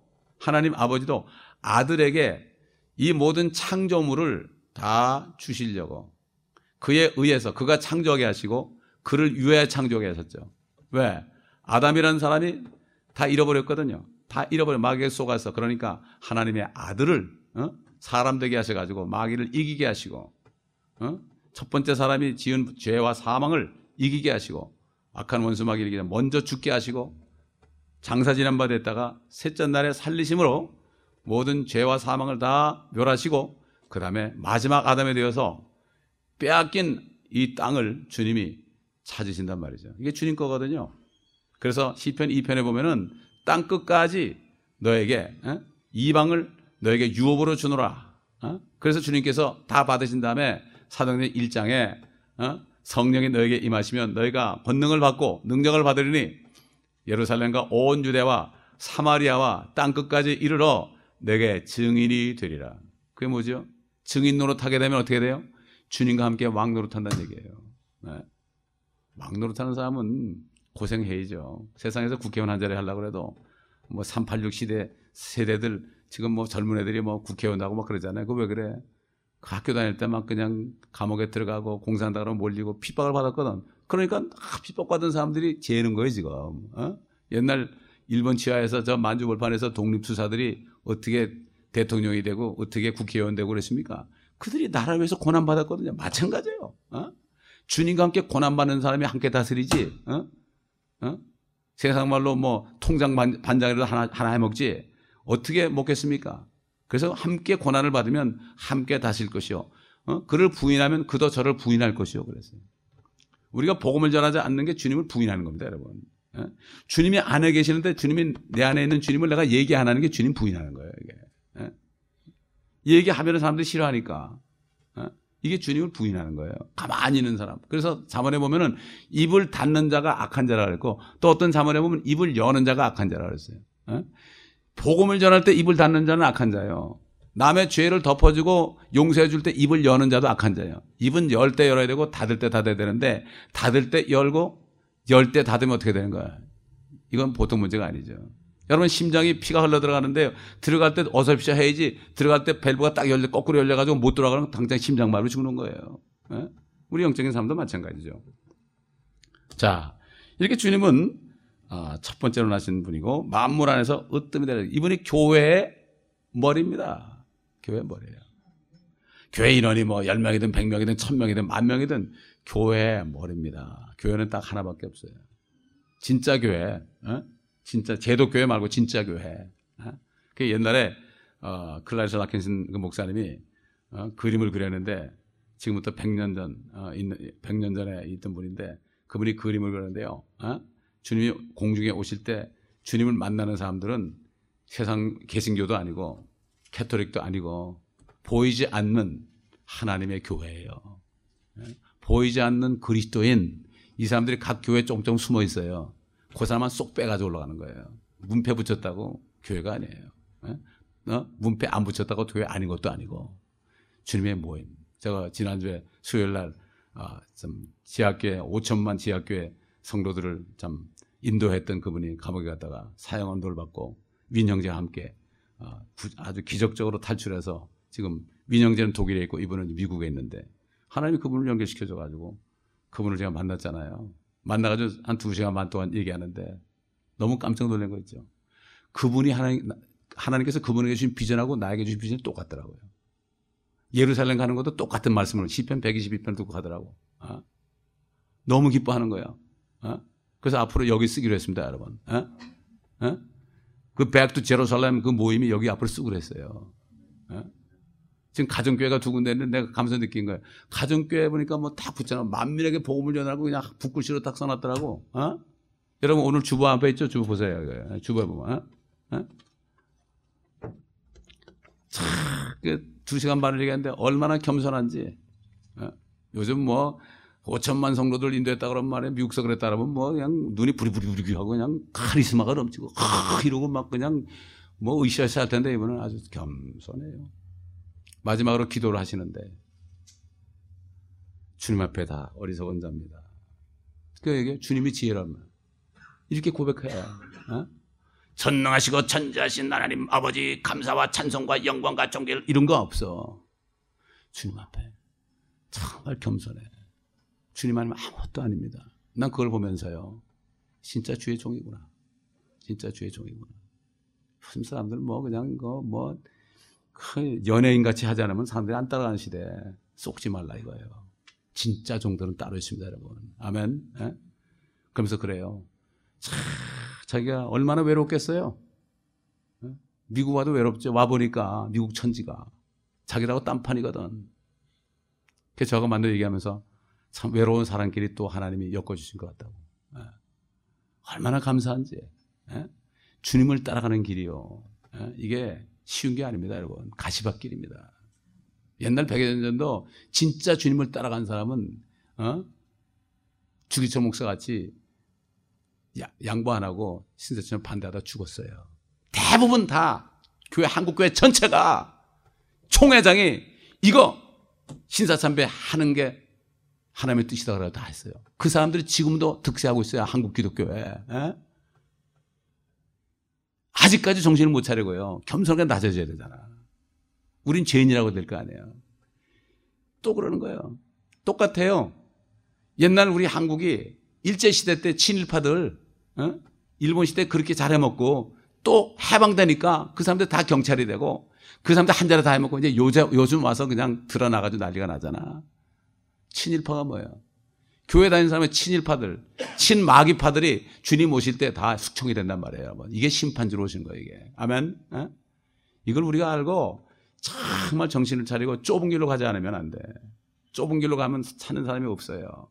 아들에게 이 모든 창조물을 다 주시려고 그에 의해서 그가 창조하게 하시고 그를 위하여 창조하게 하셨죠. 왜? 아담이라는 사람이 다 잃어버렸거든요. 다 잃어버려 마귀에 속아서. 그러니까 하나님의 아들을 사람 되게 하셔가지고 마귀를 이기게 하시고 첫 번째 사람이 지은 죄와 사망을 이기게 하시고 악한 원수 마귀를 이기게 먼저 죽게 하시고 장사 지난 바 됐다가 셋째 날에 살리심으로 모든 죄와 사망을 다 멸하시고 그 다음에 마지막 아담이 되어서 빼앗긴 이 땅을 주님이 찾으신단 말이죠. 이게 주님 거거든요. 그래서 시편 2편에 보면은 땅 끝까지 너에게 이방을 너에게 유업으로 주노라. 그래서 주님께서 다 받으신 다음에 사도행전 1장에 성령이 너에게 임하시면 너희가 권능을 받고 능력을 받으리니 예루살렘과 온 유대와 사마리아와 땅 끝까지 이르러 내게 증인이 되리라. 그게 뭐죠? 증인 노릇하게 되면 어떻게 돼요? 주님과 함께 왕 노릇한다는 얘기예요. 왕 노릇하는 사람은 고생해야죠. 세상에서 국회의원 한 자리 하려고 해도 뭐 386 시대 세대들 지금 뭐 젊은 애들이 뭐 국회의원 하고 막 그러잖아요. 그거 왜 그래? 그 학교 다닐 때 막 그냥 감옥에 들어가고 공산당으로 몰리고 핍박을 받았거든. 그러니까 핍박받은 사람들이 재는 거예요 지금. 옛날 일본 치하에서 저 만주벌판에서 독립투사들이 어떻게 대통령이 되고 어떻게 국회의원 되고 그랬습니까? 그들이 나라를 위해서 고난받았거든요. 마찬가지예요. 주님과 함께 고난받는 사람이 함께 다스리지. 세상 말로 뭐 통장 반장이라도 하나 해먹지 어떻게 먹겠습니까? 그래서 함께 고난을 받으면 함께 다스릴 것이요. 그를 부인하면 그도 저를 부인할 것이요. 그랬어요. 우리가 복음을 전하지 않는 게 주님을 부인하는 겁니다, 여러분. 주님이 안에 계시는데 주님이 내 안에 있는 주님을 내가 얘기 안 하는 게 주님 부인하는 거예요. 이게. 얘기하면 사람들이 싫어하니까. 이게 주님을 부인하는 거예요. 가만히 있는 사람. 그래서 잠언에 보면은 입을 닫는 자가 악한 자라 그랬고 또 어떤 잠언에 보면 입을 여는 자가 악한 자라 그랬어요. 복음을 전할 때 입을 닫는 자는 악한 자예요. 남의 죄를 덮어주고 용서해 줄 때 입을 여는 자도 악한 자예요. 입은 열 때 열어야 되고 닫을 때 닫아야 되는데 닫을 때 열고 열 때 닫으면 어떻게 되는 거야? 이건 보통 문제가 아니죠. 여러분 심장이 피가 흘러 들어가는데 들어갈 때 어설프셔 해야지 들어갈 때 밸브가 딱 열려 거꾸로 열려가지고 못 들어가면 당장 심장마비로 죽는 거예요. 우리 영적인 사람도 마찬가지죠. 자, 이렇게 주님은 첫 번째로 나신 분이고 만물 안에서 으뜸이 되는 이분이 교회의 머리입니다. 교회의 머리예요. 교회 인원이 뭐 10명이든 100명이든 1000명이든 10,000명이든 교회의 머리입니다. 교회는 딱 하나밖에 없어요. 진짜 교회. 진짜 제도교회 말고 진짜 교회. 그 옛날에 클라리스 라킨슨 그 목사님이 그림을 그렸는데 지금부터 100년 전 100년 전에 있던 분인데 그분이 그림을 그렸는데요. 주님이 공중에 오실 때 주님을 만나는 사람들은 세상 개신교도 아니고 캐토릭도 아니고 보이지 않는 하나님의 교회예요. 보이지 않는 그리스도인 이 사람들이 각 교회에 쫑쫑 숨어 있어요. 그 사람만 쏙 빼가지고 올라가는 거예요. 문패 붙였다고 교회가 아니에요. 문패 안 붙였다고 교회 아닌 것도 아니고 주님의 모임. 제가 지난주에 수요일 날 좀 지하교회 5천만 지하교회 성도들을 참 인도했던 그분이 감옥에 갔다가 사형언도를 받고 윈형제와 함께 아주 기적적으로 탈출해서 지금 윈형제는 독일에 있고 이분은 미국에 있는데 하나님이 그분을 연결시켜줘가지고 그분을 제가 만났잖아요. 만나가지고 한 2시간 반 동안 얘기하는데 너무 깜짝 놀란 거 있죠. 그분이 하나님께서 그분에게 주신 비전하고 나에게 주신 비전이 똑같더라고요. 예루살렘 가는 것도 똑같은 말씀을 시편 122편 듣고 가더라고. 너무 기뻐하는 거예요. 그래서 앞으로 여기 쓰기로 했습니다, 여러분. 그 Back to Jerusalem 그 모임이 여기 앞으로 쓰기로 했어요. 지금 가정교회가 두 군데 있는데 내가 가면서 느낀 거예요. 가정교회 보니까 뭐 다 붙잖아. 만민에게 복음을 전하고 그냥 붓글씨로 딱 써놨더라고. 여러분 오늘 주보 앞에 있죠? 주보 보세요. 주보에 보면. 참, 2시간 반을 얘기했는데 얼마나 겸손한지. 요즘 뭐 5천만 성도들 인도했다 그러면 말이에요. 미국서 그랬다 그러면 뭐 그냥 눈이 부리부리부리 하고 그냥 카리스마가 넘치고 이러고 막 그냥 뭐 으쌰으쌰 할 텐데 이분은 아주 겸손해요. 마지막으로 기도를 하시는데 주님 앞에 다 어리석은 자입니다. 그러니까 주님이 지혜라면 이렇게 고백해요. 전능하시고 전지하신 하나님 아버지 감사와 찬송과 영광과 존귀를 이런 거 없어. 주님 앞에 정말 겸손해. 주님 아니면 아무것도 아닙니다. 난 그걸 보면서요. 진짜 주의 종이구나. 진짜 주의 종이구나. 요즘 사람들 뭐 그냥 뭐 연예인 같이 하지 않으면 사람들이 안 따라가는 시대에 쏙지 말라 이거예요. 진짜 종들은 따로 있습니다, 여러분. 아멘. 그러면서 그래요. 자기가 얼마나 외롭겠어요. 미국 와도 외롭죠. 와보니까 미국 천지가 자기라고 딴판이거든. 그래서 저하고 만나 얘기하면서 참 외로운 사람끼리 또 하나님이 엮어주신 것 같다고. 얼마나 감사한지. 주님을 따라가는 길이요. 이게 쉬운 게 아닙니다, 여러분. 가시밭길입니다. 옛날 100여 년 전도 진짜 주님을 따라간 사람은 주기철 목사 같이 양보 안 하고 신세처럼 반대하다 죽었어요. 대부분 다 교회 한국교회 전체가 총회장이 이거 신사참배 하는 게 하나님의 뜻이다 그러고 다 했어요. 그 사람들이 지금도 득세하고 있어요. 한국 기독교회. 아직까지 정신을 못 차리고요. 겸손하게 낮아져야 되잖아. 우린 죄인이라고 될 거 아니에요. 또 그러는 거예요. 똑같아요. 옛날 우리 한국이 일제시대 때 친일파들 일본 시대 그렇게 잘해먹고 또 해방되니까 그 사람들 다 경찰이 되고 그 사람들 한 자리 다 해먹고 이제 요즘 와서 그냥 드러나가지고 난리가 나잖아. 친일파가 뭐예요? 교회 다니는 사람의 친일파들, 친마귀파들이 주님 오실 때 다 숙청이 된단 말이에요, 여러분. 이게 심판주로 오신 거예요, 이게. 아멘? 이걸 우리가 알고 정말 정신을 차리고 좁은 길로 가지 않으면 안 돼. 좁은 길로 가면 찾는 사람이 없어요.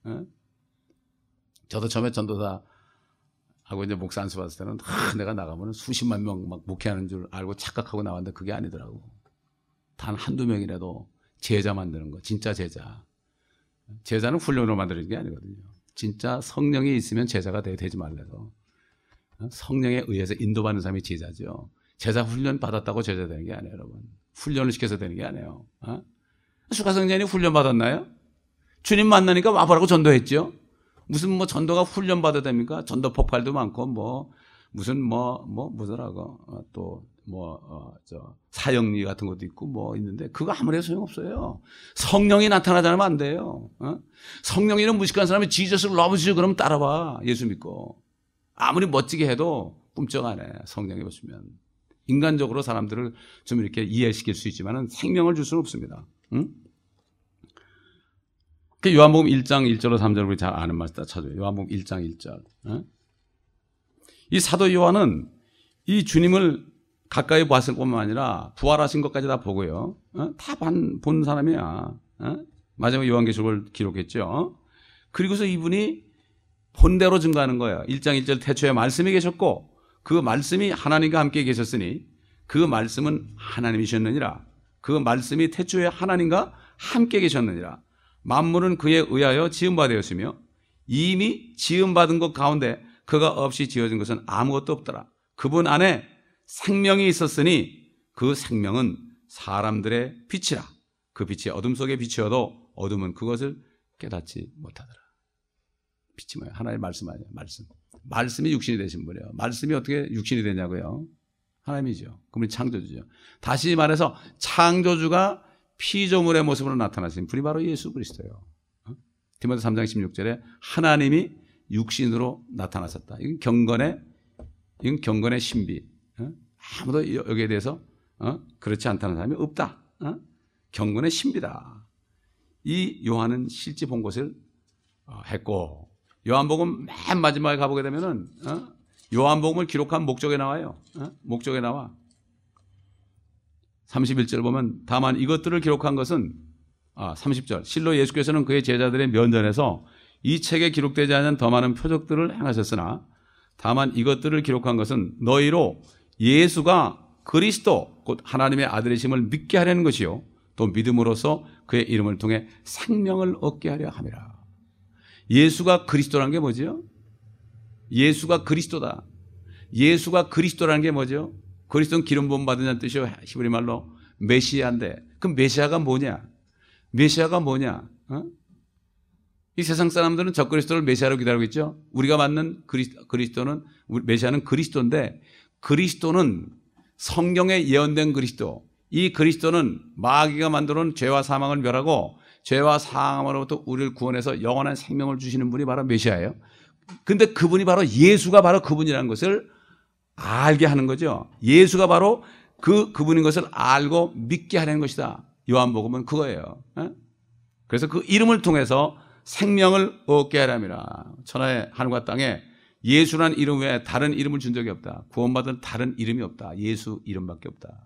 저도 처음에 전도사 하고 이제 목사 안수 받았을 때는 내가 나가면 수십만 명 막 목회하는 줄 알고 착각하고 나왔는데 그게 아니더라고. 단 한두 명이라도 제자 만드는 거, 진짜 제자. 제자는 훈련으로 만드는 게 아니거든요. 진짜 성령이 있으면 제자가 되지 말래서 성령에 의해서 인도받는 사람이 제자죠. 제자 훈련 받았다고 제자 되는 게 아니에요, 여러분. 훈련을 시켜서 되는 게 아니에요. 수가성전이 훈련 받았나요? 주님 만나니까 와보라고 전도했죠. 무슨 뭐 전도가 훈련 받아야 됩니까? 전도 폭발도 많고 무슨 뭐더라고 또 사형리 같은 것도 있고 뭐 있는데 그거 아무리 소용없어요. 성령이 나타나지 않으면 안 돼요. 성령이는 무식한 사람이 지저스를 러브시죠 그러면 따라와. 예수 믿고. 아무리 멋지게 해도 꿈쩍 안 해. 성령이 오시면. 인간적으로 사람들을 좀 이렇게 이해시킬 수 있지만 생명을 줄 수는 없습니다. 그 요한복음 1장 1절로 3절 우리 잘 아는 말씀 다 찾아요. 요한복음 1장 1절. 이 사도 요한은 이 주님을 가까이 봤을 뿐만 아니라 부활하신 것까지 다 보고요. 다 본 사람이야. 마지막 요한계시록을 기록했죠. 그리고서 이분이 본대로 증거하는 거예요. 1장 1절 태초에 말씀이 계셨고 그 말씀이 하나님과 함께 계셨으니 그 말씀은 하나님이셨느니라. 그 말씀이 태초에 하나님과 함께 계셨느니라. 만물은 그에 의하여 지음받았으며 이미 지음받은 것 가운데 그가 없이 지어진 것은 아무것도 없더라. 그분 안에 생명이 있었으니 그 생명은 사람들의 빛이라. 그 빛이 어둠 속에 비치어도 어둠은 그것을 깨닫지 못하더라. 빛이 뭐예요? 하나님의 말씀 아니에요. 말씀이 육신이 되신 분이에요. 말씀이 어떻게 육신이 되냐고요? 하나님이죠. 그분이 창조주죠. 다시 말해서 창조주가 피조물의 모습으로 나타나신 분이 바로 예수 그리스도예요. 디모데 3장 16절에 하나님이 육신으로 나타나셨다. 이건 경건의 신비. 아무도 여기에 대해서 그렇지 않다는 사람이 없다. 경건의 신비다. 이 요한은 실제 본 것을 했고, 요한복음 맨 마지막에 가보게 되면은 요한복음을 기록한 목적에 나와요. 목적에 나와. 31절 보면 다만 이것들을 기록한 것은 30절 실로 예수께서는 그의 제자들의 면전에서 이 책에 기록되지 않은 더 많은 표적들을 행하셨으나 다만 이것들을 기록한 것은 너희로 예수가 그리스도 곧 하나님의 아들이심을 믿게 하려는 것이요 또 믿음으로써 그의 이름을 통해 생명을 얻게 하려 함이라. 예수가 그리스도라는 게 뭐죠? 예수가 그리스도다. 예수가 그리스도라는 게 뭐죠? 그리스도는 기름 부음 받은 자는 뜻이요 히브리 말로 메시아인데, 그럼 메시아가 뭐냐? 메시아가 뭐냐? 이 세상 사람들은 저 그리스도를 메시아로 기다리고 있죠. 우리가 맞는 그리스도는 메시아는 그리스도인데, 그리스도는 성경에 예언된 그리스도. 이 그리스도는 마귀가 만들어 놓은 죄와 사망을 멸하고 죄와 사망으로부터 우리를 구원해서 영원한 생명을 주시는 분이 바로 메시아예요. 근데 그분이 바로 예수가 바로 그분이라는 것을 알게 하는 거죠. 예수가 바로 그분인 것을 알고 믿게 하는 것이다. 요한복음은 그거예요. 그래서 그 이름을 통해서 생명을 얻게 하람이라. 천하의 하늘과 땅에 예수란 이름 외에 다른 이름을 준 적이 없다. 구원받은 다른 이름이 없다. 예수 이름밖에 없다.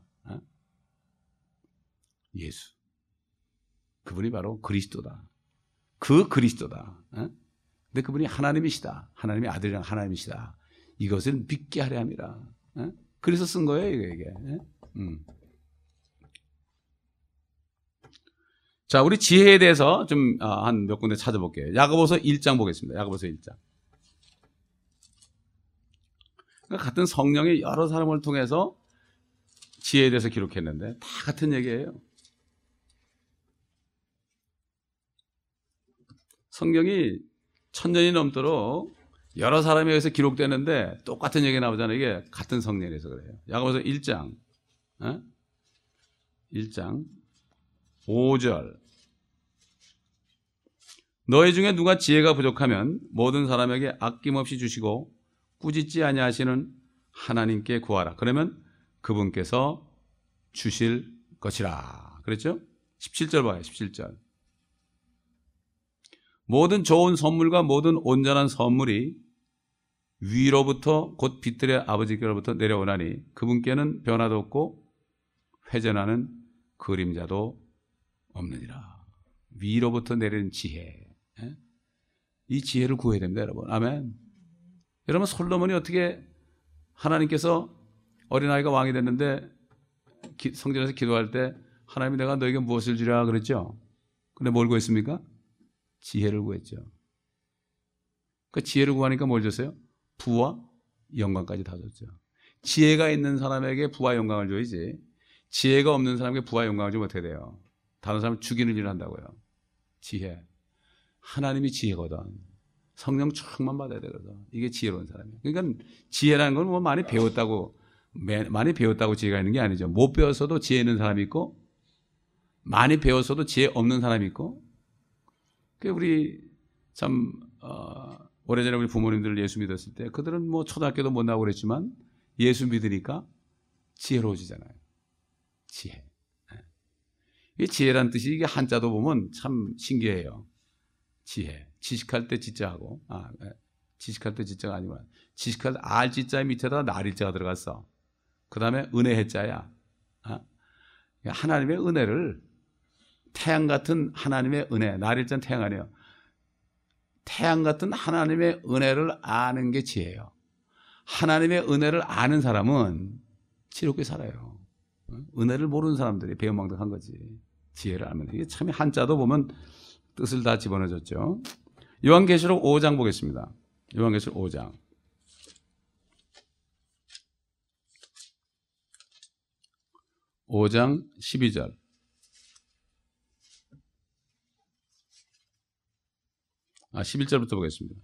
예수. 그분이 바로 그리스도다. 그 그리스도다. 근데 그분이 하나님이시다. 하나님의 아들이랑 하나님이시다. 이것을 믿게 하려 함이라. 그래서 쓴 거예요, 이게. 자, 우리 지혜에 대해서 좀 한 몇 군데 찾아볼게요. 야고보서 1장 보겠습니다. 야고보서 1장. 그러니까 같은 성령이 여러 사람을 통해서 지혜에 대해서 기록했는데 다 같은 얘기예요. 성경이 1000년이 넘도록 여러 사람에 의해서 기록되는데 똑같은 얘기 나오잖아요. 이게 같은 성령에서 그래요. 야고보서 1장 1장 5절 너희 중에 누가 지혜가 부족하면 모든 사람에게 아낌없이 주시고 꾸짖지 아니하시는 하나님께 구하라. 그러면 그분께서 주실 것이라. 그랬죠? 17절 봐요. 17절 모든 좋은 선물과 모든 온전한 선물이 위로부터 곧 빛들의 아버지께로부터 내려오나니 그분께는 변화도 없고 회전하는 그림자도 없느니라. 위로부터 내리는 지혜. 이 지혜를 구해야 됩니다, 여러분. 아멘. 여러분, 솔로몬이 어떻게 하나님께서 어린아이가 왕이 됐는데 성전에서 기도할 때 하나님이 내가 너에게 무엇을 주랴 그랬죠? 근데 뭘 구했습니까? 지혜를 구했죠. 그 지혜를 구하니까 뭘 줬어요? 부와 영광까지 다 줬죠. 지혜가 있는 사람에게 부와 영광을 줘야지 지혜가 없는 사람에게 부와 영광을 주면 어떻게 돼요? 다른 사람을 죽이는 일을 한다고요. 지혜. 하나님이 지혜거든. 성령 충만 받아야 되거든. 이게 지혜로운 사람이에요. 그러니까 지혜라는 건 뭐 많이 배웠다고 지혜가 있는 게 아니죠. 못 배웠어도 지혜 있는 사람이 있고 많이 배웠어도 지혜 없는 사람이 있고. 우리 참 오래전에 우리 부모님들 예수 믿었을 때 그들은 뭐 초등학교도 못 나오고 그랬지만 예수 믿으니까 지혜로워지잖아요. 지혜. 이 지혜란 뜻이 이게 한자도 보면 참 신기해요. 지혜. 지식할 때 지자하고 지식할 때 지자가 아니구나. 지식할 때 알지자 밑에다가 날일자가 들어갔어. 그 다음에 은혜 해자야. 하나님의 은혜를 태양 같은 하나님의 은혜, 날일자는 태양 아니에요. 태양 같은 하나님의 은혜를 아는 게 지혜예요. 하나님의 은혜를 아는 사람은 지혜롭게 살아요. 은혜를 모르는 사람들이 배은망덕한 거지. 지혜를 알면. 이게 참 한자도 보면 뜻을 다 집어넣어줬죠. 요한계시록 5장 보겠습니다. 요한계시록 5장. 5장 12절. 11절부터 보겠습니다.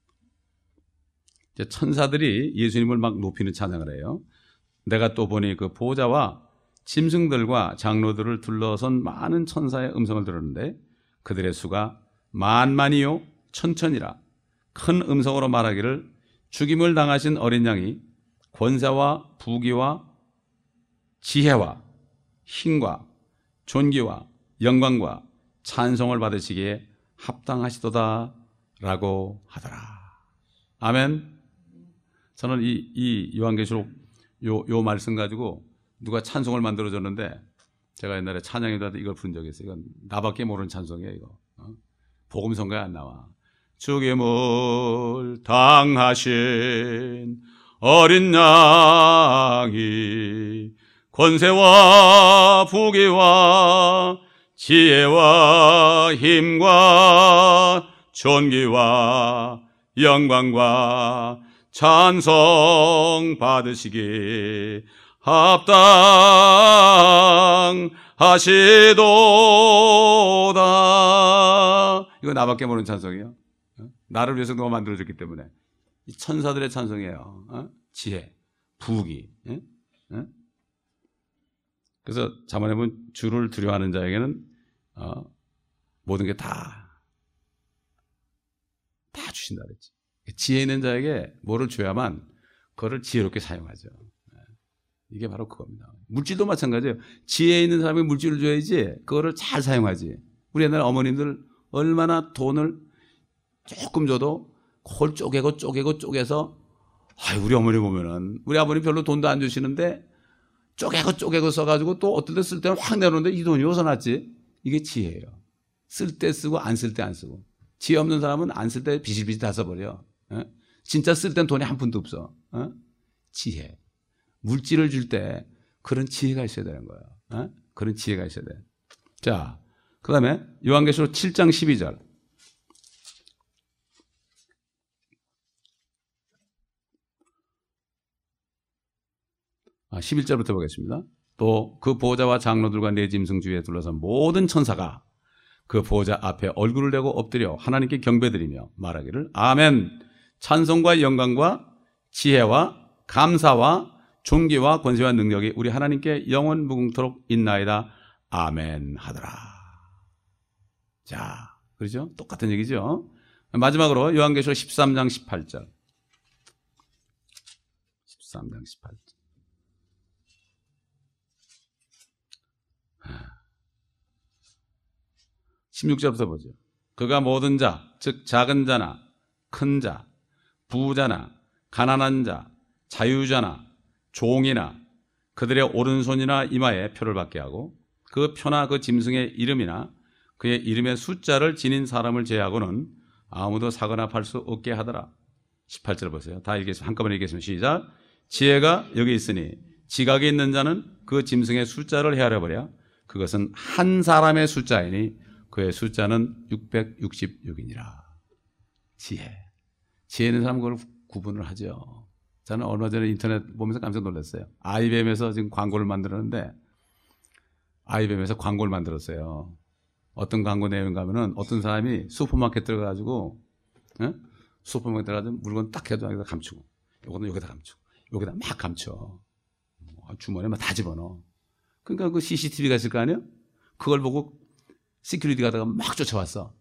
이제 천사들이 예수님을 막 높이는 찬양을 해요. 내가 또 보니 그 보좌와 짐승들과 장로들을 둘러선 많은 천사의 음성을 들었는데 그들의 수가 만만이요 천천이라 큰 음성으로 말하기를 죽임을 당하신 어린 양이 권세와 부귀와 지혜와 힘과 존귀와 영광과 찬송을 받으시기에 합당하시도다 라고 하더라. 아멘. 저는 이 요한계시록 요 말씀 가지고 누가 찬송을 만들어줬는데 제가 옛날에 찬양에도 이걸 부른 적이 있어요. 이건 나밖에 모르는 찬송이에요. 이거 복음성가에 안 나와. 죽임을 당하신 어린 양이 권세와 부귀와 지혜와 힘과 존귀와 영광과 찬송 받으시기 합당하시도다. 이거 나밖에 모르는 찬송이에요. 나를 위해서 누가 만들어줬기 때문에. 이 천사들의 찬송이에요. 지혜, 부귀. 그래서 잠언에 보면 주를 두려워하는 자에게는 모든 게 다 주신다 그랬지. 지혜 있는 자에게 뭐를 줘야만 그거를 지혜롭게 사용하죠. 이게 바로 그겁니다. 물질도 마찬가지예요. 지혜 있는 사람이 물질을 줘야지 그거를 잘 사용하지. 우리 옛날 어머님들 얼마나 돈을 조금 줘도 그걸 쪼개서 우리 어머니 보면은 우리 아버님 별로 돈도 안 주시는데 쪼개고 써가지고 또 어떤 데 쓸 때는 확 내놓는데 이 돈이 어디서 났지? 이게 지혜예요. 쓸 때 쓰고 안 쓸 때 안 쓰고. 지혜 없는 사람은 안 쓸 때 비실비실 다 써버려. 진짜 쓸 땐 돈이 한 푼도 없어. 지혜. 물질을 줄 때 그런 지혜가 있어야 되는 거예요. 그런 지혜가 있어야 돼. 자, 그 다음에 요한계시록 7장 12절. 11절부터 보겠습니다. 또 그 보호자와 장로들과 네 짐승 주위에 둘러선 모든 천사가 그 보호자 앞에 얼굴을 대고 엎드려 하나님께 경배드리며 말하기를 아멘. 찬송과 영광과 지혜와 감사와 존귀와 권세와 능력이 우리 하나님께 영원 무궁토록 있나이다. 아멘 하더라. 자, 그렇죠? 똑같은 얘기죠. 마지막으로 요한계시록 13장 18절. 13장 18절. 16절부터 보죠. 그가 모든 자, 즉 작은 자나 큰 자, 부자나 가난한 자, 자유자나 종이나 그들의 오른손이나 이마에 표를 받게 하고 그 표나 그 짐승의 이름이나 그의 이름의 숫자를 지닌 사람을 제외하고는 아무도 사거나 팔 수 없게 하더라. 18절 보세요. 다 읽겠습니다. 한꺼번에 읽겠습니다. 시작. 지혜가 여기 있으니 지각이 있는 자는 그 짐승의 숫자를 헤아려버려 그것은 한 사람의 숫자이니 그의 숫자는 666이니라. 지혜. 지혜 있는 사람은 그걸 구분을 하죠. 저는 얼마 전에 인터넷 보면서 깜짝 놀랐어요. IBM에서 지금 광고를 만들었는데 IBM에서 광고를 만들었어요. 어떤 광고 내용인가 하면은 어떤 사람이 슈퍼마켓 들어가가지고 슈퍼마켓 들어가서 물건 딱 해도 여기다 감추고 요거는 여기다 감추고 여기다 막 감춰. 주머니에 막 다 집어넣어. 그러니까 그 CCTV가 있을 거 아니에요? 그걸 보고 시큐리티 가다가 막 쫓아왔어.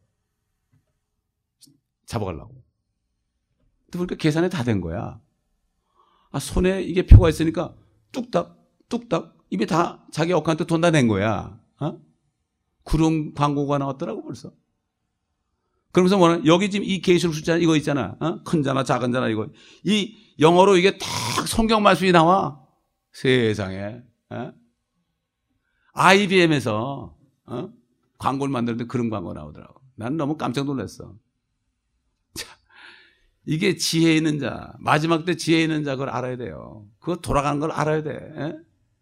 잡아가려고. 그러니까 계산이 다 된 거야. 손에 이게 표가 있으니까 뚝딱 이미 다 자기 어카운트 돈 다 낸 거야. 그런 광고가 나왔더라고 벌써. 그러면서 뭐냐? 여기 지금 이 계시록 숫자 이거 있잖아. 큰 자나 작은 자나 이거. 이 영어로 이게 딱 성경 말씀이 나와. 세상에. IBM에서 광고를 만드는데 그런 광고 나오더라고. 나는 너무 깜짝 놀랐어. 자, 이게 지혜 있는 자, 마지막 때 지혜 있는 자 그걸 알아야 돼요. 그거 돌아가는 걸 알아야 돼.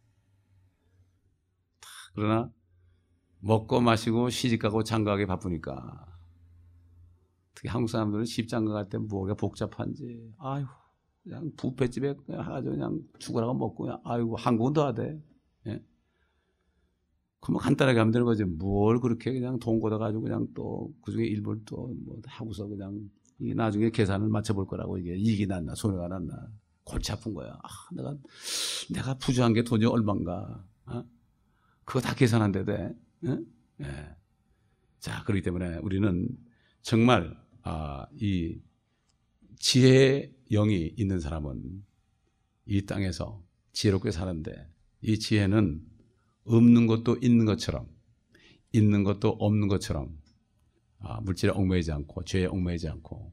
그러나 먹고 마시고 시집가고 장가가기 바쁘니까 특히 한국 사람들은 시집장가 갈 때 뭐가 복잡한지 아유 그냥 뷔페집에 그냥 가서 그냥 죽으라고 먹고 그냥 아이고 한국은 더 하대. 그뭐 간단하게 하면 되는 거지. 뭘 그렇게 그냥 돈 걷어가지고 그냥 또 그중에 일부를 또 뭐 하고서 그냥 이게 나중에 계산을 맞춰볼 거라고 이게 이익이 났나 손해가 났나 골치 아픈 거야. 내가 부주한 게 돈이 얼만가. 그거 다 계산 안 돼. 예. 자, 그렇기 때문에 우리는 정말 이 지혜의 영이 있는 사람은 이 땅에서 지혜롭게 사는데 이 지혜는 없는 것도 있는 것처럼 있는 것도 없는 것처럼 물질에 얽매이지 않고 죄에 얽매이지 않고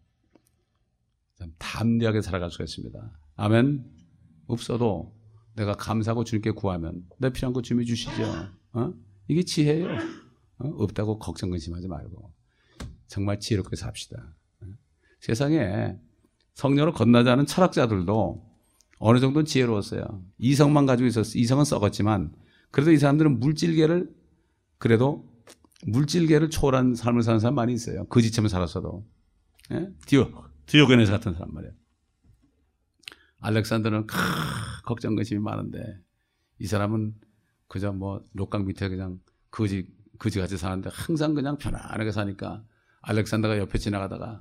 담대하게 살아갈 수가 있습니다. 아멘. 없어도 내가 감사하고 주님께 구하면 내 필요한 거 주님이 주시죠. 이게 지혜예요. 없다고 걱정 근심하지 말고 정말 지혜롭게 삽시다. 세상에 성령으로 건너지 않은 철학자들도 어느 정도는 지혜로웠어요. 이성만 가지고 있었어요. 이성은 썩었지만 그래도 이 사람들은 물질계를 초월한 삶을 사는 사람 많이 있어요. 거지처럼 살았어도. 디오게네스 같은 사람 말이에요. 알렉산더는 걱정 근심이 많은데 이 사람은 그저 뭐 록강 밑에 그냥 거지같이 사는데 항상 그냥 편안하게 사니까 알렉산더가 옆에 지나가다가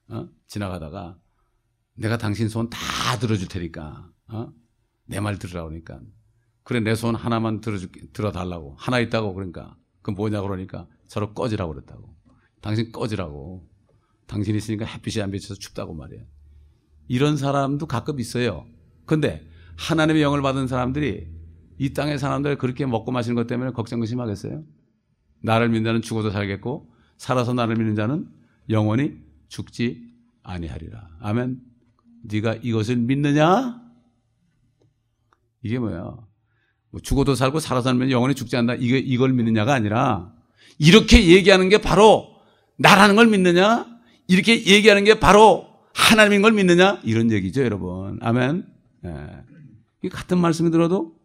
내가 당신 소원 다 들어줄 테니까 내 말 들으라고 그러니까 그래 내 소원 하나만 들어달라고 하나 있다고 그러니까 그건 뭐냐고 그러니까 저로 꺼지라고 그랬다고. 당신 꺼지라고. 당신 있으니까 햇빛이 안 비쳐서 춥다고 말이야. 이런 사람도 가끔 있어요. 그런데 하나님의 영을 받은 사람들이 이 땅의 사람들 그렇게 먹고 마시는 것 때문에 걱정 근심하겠어요? 나를 믿는 자는 죽어도 살겠고 살아서 나를 믿는 자는 영원히 죽지 아니하리라. 아멘. 네가 이것을 믿느냐? 이게 뭐야? 죽어도 살고 살아서 살면 영원히 죽지 않는다. 이걸 믿느냐가 아니라 이렇게 얘기하는 게 바로 나라는 걸 믿느냐? 이렇게 얘기하는 게 바로 하나님인 걸 믿느냐? 이런 얘기죠, 여러분. 아멘. 예. 같은 말씀이 들어도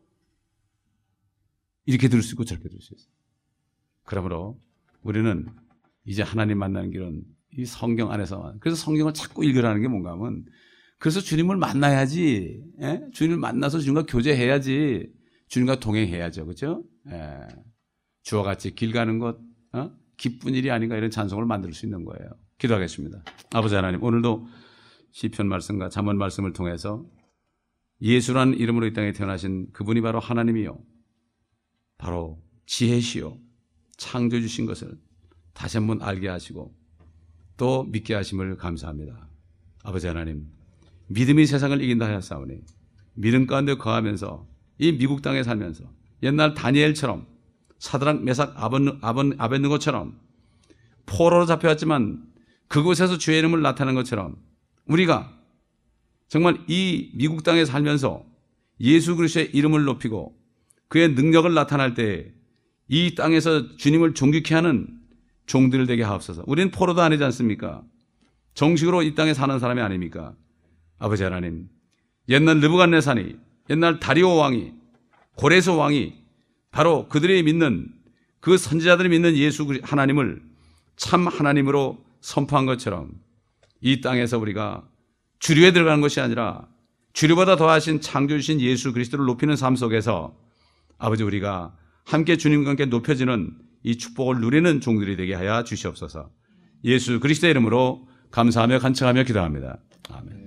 이렇게 들을 수 있고 저렇게 들을 수 있어요. 그러므로 우리는 이제 하나님 만나는 길은 이 성경 안에서 그래서 성경을 자꾸 읽으라는 게 뭔가 하면 그래서 주님을 만나야지. 주님을 만나서 주님과 교제해야지. 주님과 동행해야죠. 그렇죠? 주와 같이 길 가는 것 기쁜 일이 아닌가 이런 찬송을 만들 수 있는 거예요. 기도하겠습니다. 아버지 하나님 오늘도 시편 말씀과 잠언 말씀을 통해서 예수라는 이름으로 이 땅에 태어나신 그분이 바로 하나님이요. 바로 지혜시요. 창조해 주신 것을 다시 한번 알게 하시고 또 믿게 하심을 감사합니다. 아버지 하나님 믿음이 세상을 이긴다 하였사오니 믿음 가운데 거하면서 이 미국 땅에 살면서 옛날 다니엘처럼 사드락 메삭 아벳느고처럼 포로로 잡혀왔지만 그곳에서 주의 이름을 나타낸 것처럼 우리가 정말 이 미국 땅에 살면서 예수 그리스도의 이름을 높이고 그의 능력을 나타날 때 이 땅에서 주님을 존귀케 하는 종들 되게 하옵소서. 우리는 포로도 아니지 않습니까? 정식으로 이 땅에 사는 사람이 아닙니까? 아버지 하나님 옛날 느부갓네살이 옛날 다리오 왕이 고레스 왕이 바로 그들이 믿는 그 선지자들이 믿는 예수 하나님을 참 하나님으로 선포한 것처럼 이 땅에서 우리가 주류에 들어가는 것이 아니라 주류보다 더하신 창조주신 예수 그리스도를 높이는 삶 속에서 아버지 우리가 함께 주님과 함께 높여지는 이 축복을 누리는 종들이 되게 하여 주시옵소서. 예수 그리스도의 이름으로 감사하며 간청하며 기도합니다. 아멘.